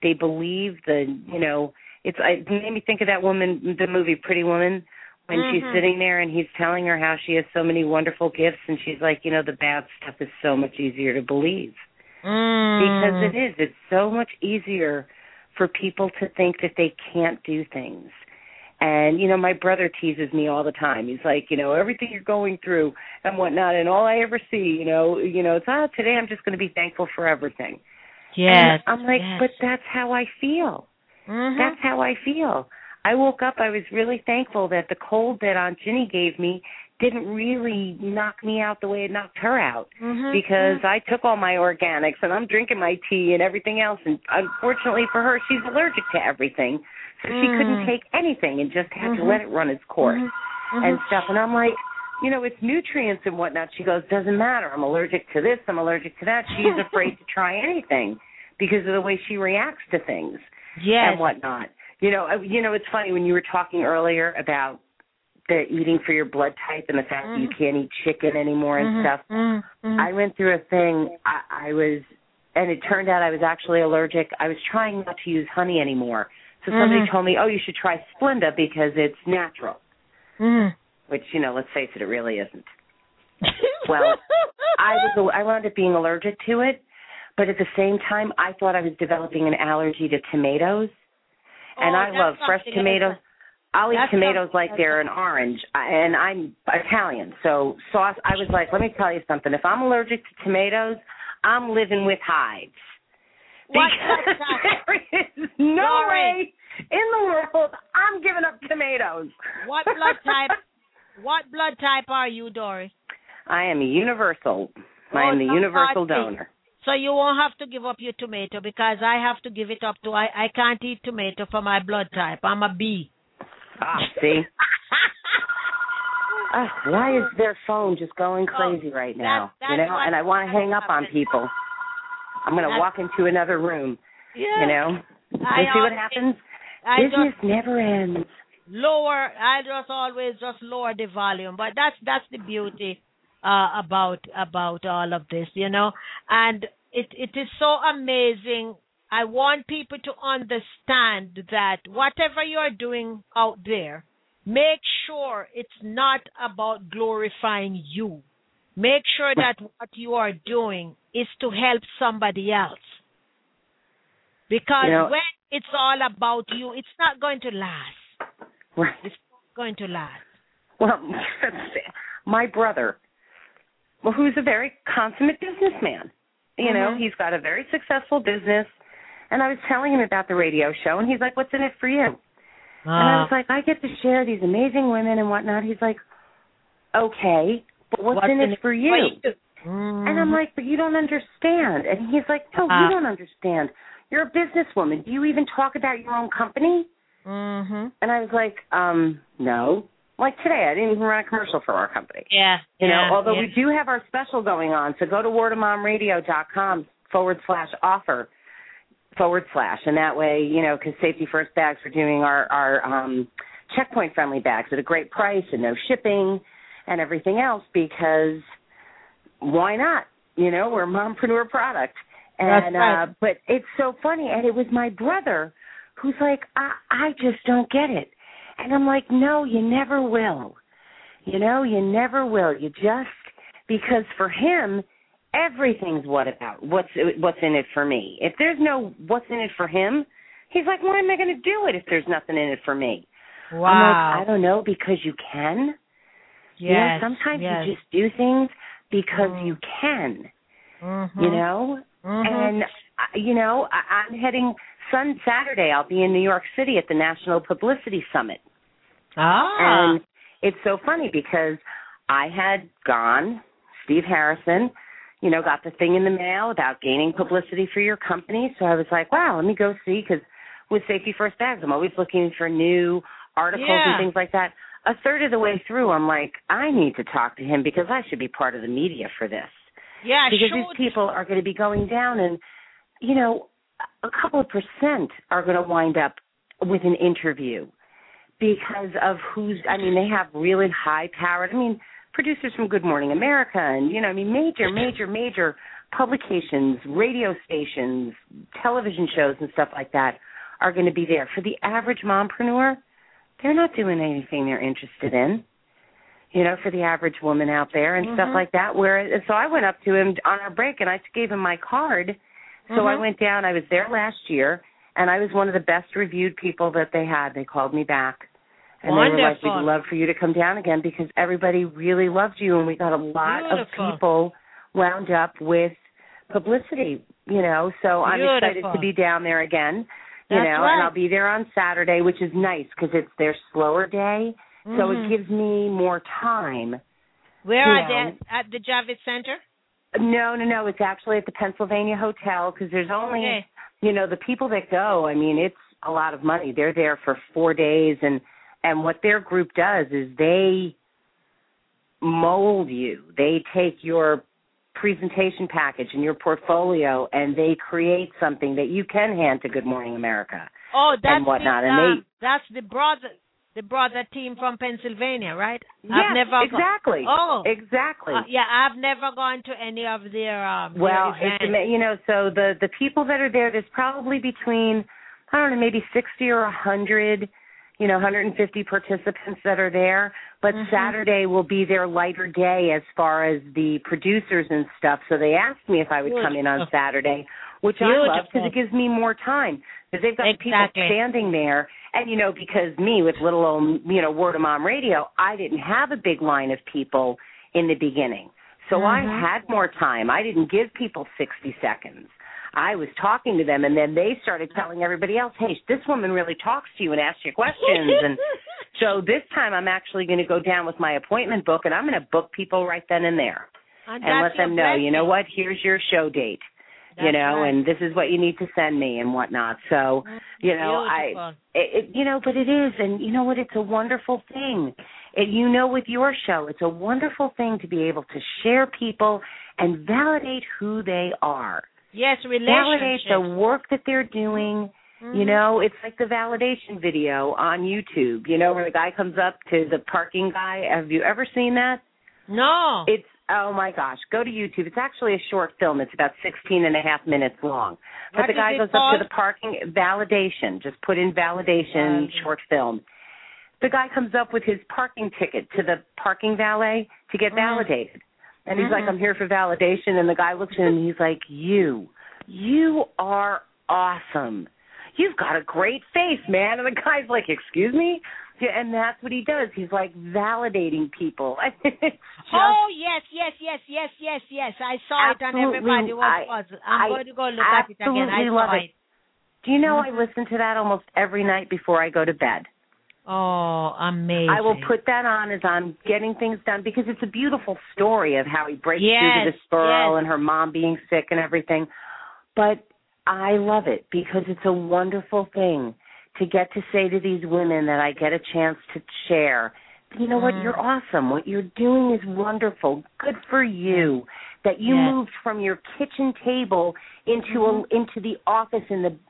they believe it made me think of that woman, the movie Pretty Woman, when she's sitting there and he's telling her how she has so many wonderful gifts, and she's like, the bad stuff is so much easier to believe. Because it is. It's so much easier for people to think that they can't do things. And, my brother teases me all the time. He's like, everything you're going through and whatnot, and all I ever see, it's, today I'm just going to be thankful for everything. Yes. And I'm like, but that's how I feel. That's how I feel. I woke up, I was really thankful that the cold that Aunt Ginny gave me didn't really knock me out the way it knocked her out, because I took all my organics and I'm drinking my tea and everything else, and unfortunately for her, she's allergic to everything, so she couldn't take anything and just had to let it run its course and stuff. And I'm like, it's nutrients and whatnot. She goes, doesn't matter. I'm allergic to this. I'm allergic to that. She's afraid to try anything because of the way she reacts to things and whatnot. It's funny when you were talking earlier about the eating for your blood type and the fact that you can't eat chicken anymore and stuff. I went through a thing. And it turned out I was actually allergic. I was trying not to use honey anymore. So somebody told me, you should try Splenda because it's natural. Which, let's face it really isn't. Well, I wound up being allergic to it, but at the same time, I thought I was developing an allergy to tomatoes. And I love fresh tomatoes. I'll eat tomatoes like they're an orange, and I'm Italian, so sauce. I was like, let me tell you something. If I'm allergic to tomatoes, I'm living with hives. Because there is no way in the world I'm giving up tomatoes. What blood type are you, Dory? I am a universal. I am the universal donor. So you won't have to give up your tomato, because I have to give it up to, I can't eat tomato for my blood type. I'm a B. See? Why is their phone just going crazy right now? And I want to hang up on people. I'm going to walk into another room, and see what happens. Business never ends. I always lower the volume, but that's the beauty about all of this, and it is so amazing. I want people to understand that whatever you're doing out there, make sure it's not about glorifying you. Make sure that what you are doing is to help somebody else. Because when it's all about you, it's not going to last. Right. It's not going to last. Well, my brother, who's a very consummate businessman, he's got a very successful business. And I was telling him about the radio show, and he's like, what's in it for you? And I was like, I get to share these amazing women and whatnot. He's like, okay, but what's in it for you? And I'm like, but you don't understand. And he's like, no, you don't understand. You're a businesswoman. Do you even talk about your own company? And I was like, no. Like today, I didn't even run a commercial for our company. Although we do have our special going on. So go to wordofmomradio.com/offer. / and that way, because Safety First Bags are doing our checkpoint friendly bags at a great price and no shipping and everything else, because why not? We're a mompreneur product. And but it's so funny, and it was my brother who's like, I just don't get it. And I'm like, no, you never will. You never will. You just, because for him, everything's what's in it for me. If there's no what's in it for him, he's like, why am I going to do it if there's nothing in it for me? Wow. I'm like, I don't know, because you can. Yes. Sometimes you just do things because you can. And I'm heading Saturday. I'll be in New York City at the National Publicity Summit. And it's so funny because I had gone, Steve Harrison, got the thing in the mail about gaining publicity for your company. So I was like, wow, let me go see, because with Safety First Bags, I'm always looking for new articles and things like that. A third of the way through, I'm like, I need to talk to him because I should be part of the media for this. Yeah, because these people are going to be going down, and, a couple of % are going to wind up with an interview because of they have really high-powered, producers from Good Morning America and, major publications, radio stations, television shows, and stuff like that are going to be there. For the average mompreneur, they're not doing anything they're interested in, for the average woman out there and stuff like that. So I went up to him on our break, and I gave him my card. So I went down. I was there last year, and I was one of the best reviewed people that they had. They called me back. And Wonderful. They were like, we'd love for you to come down again because everybody really loved you, and we got a lot of people wound up with publicity, So I'm excited to be down there again, and I'll be there on Saturday, which is nice because it's their slower day, so it gives me more time. Where are they? At the Javits Center? No. It's actually at the Pennsylvania Hotel because there's only, the people that go, it's a lot of money. They're there for 4 days, and what their group does is they mold you. They take your presentation package and your portfolio, and they create something that you can hand to Good Morning America. Oh, that's and whatnot. That's the brother team from Pennsylvania, right? Yes, exactly. Exactly. I've never gone to any of their well, events. So the people that are there's probably between, I don't know, maybe 60 or 100, 150 participants that are there. But Saturday will be their lighter day as far as the producers and stuff. So they asked me if I would come in on Saturday, which I love because it gives me more time. Because they've got people standing there. And, because me with little old, Word of Mom Radio, I didn't have a big line of people in the beginning. So I had more time. I didn't give people 60 seconds. I was talking to them, and then they started telling everybody else, hey, this woman really talks to you and asks you questions. And so this time I'm actually going to go down with my appointment book, and I'm going to book people right then and there and let them know, you know what, here's your show date, and this is what you need to send me and whatnot. So, but it is, and you know what, it's a wonderful thing. With your show, it's a wonderful thing to be able to share people and validate who they are. Yes, relationships. Validate the work that they're doing. It's like the validation video on YouTube, where the guy comes up to the parking guy. Have you ever seen that? No. It's, oh, my gosh, go to YouTube. It's actually a short film. It's about 16 and a half minutes long. But the guy goes up to the parking validation. Just put in validation short film. The guy comes up with his parking ticket to the parking valet to get validated. And he's like, I'm here for validation. And the guy looks at him and he's like, you are awesome. You've got a great face, man. And the guy's like, excuse me? And that's what he does. He's like validating people. Oh, yes. I saw it and everybody was puzzled. I'm going to go look at it again. I saw it. Do you know I listen to that almost every night before I go to bed? Oh, amazing. I will put that on as I'm getting things done because it's a beautiful story of how he breaks through to this girl and her mom being sick and everything. But I love it because it's a wonderful thing to get to say to these women that I get a chance to share, you know what, you're awesome. What you're doing is wonderful. Good for you. That you moved from your kitchen table into the office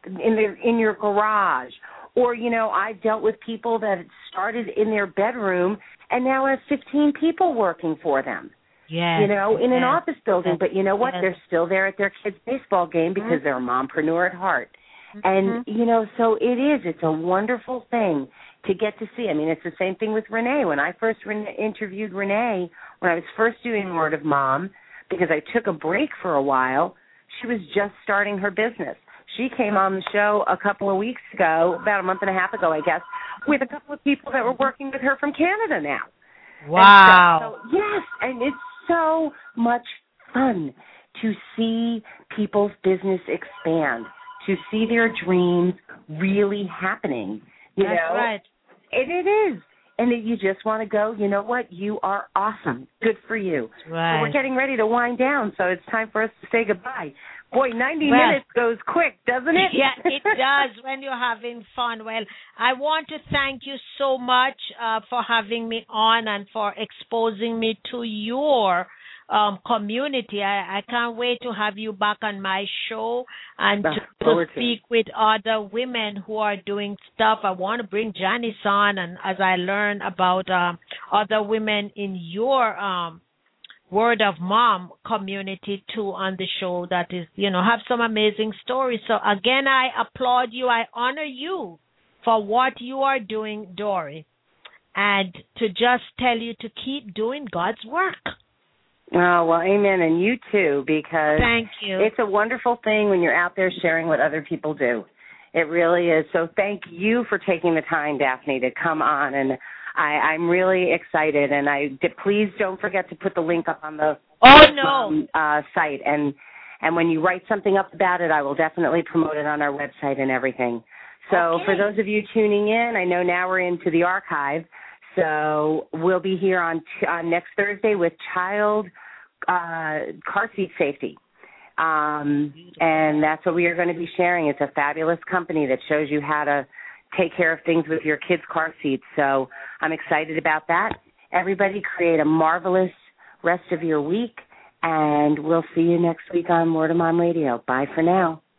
in your garage. Or, I've dealt with people that started in their bedroom and now have 15 people working for them. Yes. In an office building. But you know what? They're still there at their kids' baseball game because they're a mompreneur at heart. And, so it's a wonderful thing to get to see. It's the same thing with Renee. When I first interviewed Renee, when I was first doing Word of Mom, because I took a break for a while, she was just starting her business. She came on the show a couple of weeks ago, about a month and a half ago, I guess, with a couple of people that were working with her from Canada now. Wow. So, yes, and it's so much fun to see people's business expand, to see their dreams really happening. That's right. And it is. And you just want to go, you know what, you are awesome. Good for you. Right. So we're getting ready to wind down, so it's time for us to say goodbye. Boy, 90 minutes goes quick, doesn't it? Yeah, it does when you're having fun. Well, I want to thank you so much for having me on and for exposing me to your community. I can't wait to have you back on my show and to speak with other women who are doing stuff. I want to bring Janice on, and as I learn about other women in your Word of Mom community too on the show that is, have some amazing stories. So again, I applaud you. I honor you for what you are doing, Dory, and to just tell you to keep doing God's work. Oh, well, amen, and you too, because thank you. It's a wonderful thing when you're out there sharing what other people do. It really is. So thank you for taking the time, Daphne, to come on, and I'm really excited. And please don't forget to put the link up on the site, and when you write something up about it, I will definitely promote it on our website and everything. So for those of you tuning in, I know now we're into the archive, so we'll be here on next Thursday with child car seat safety. And that's what we are going to be sharing. It's a fabulous company that shows you how to take care of things with your kids' car seats. So I'm excited about that. Everybody create a marvelous rest of your week, and we'll see you next week on Word of Mom Radio. Bye for now.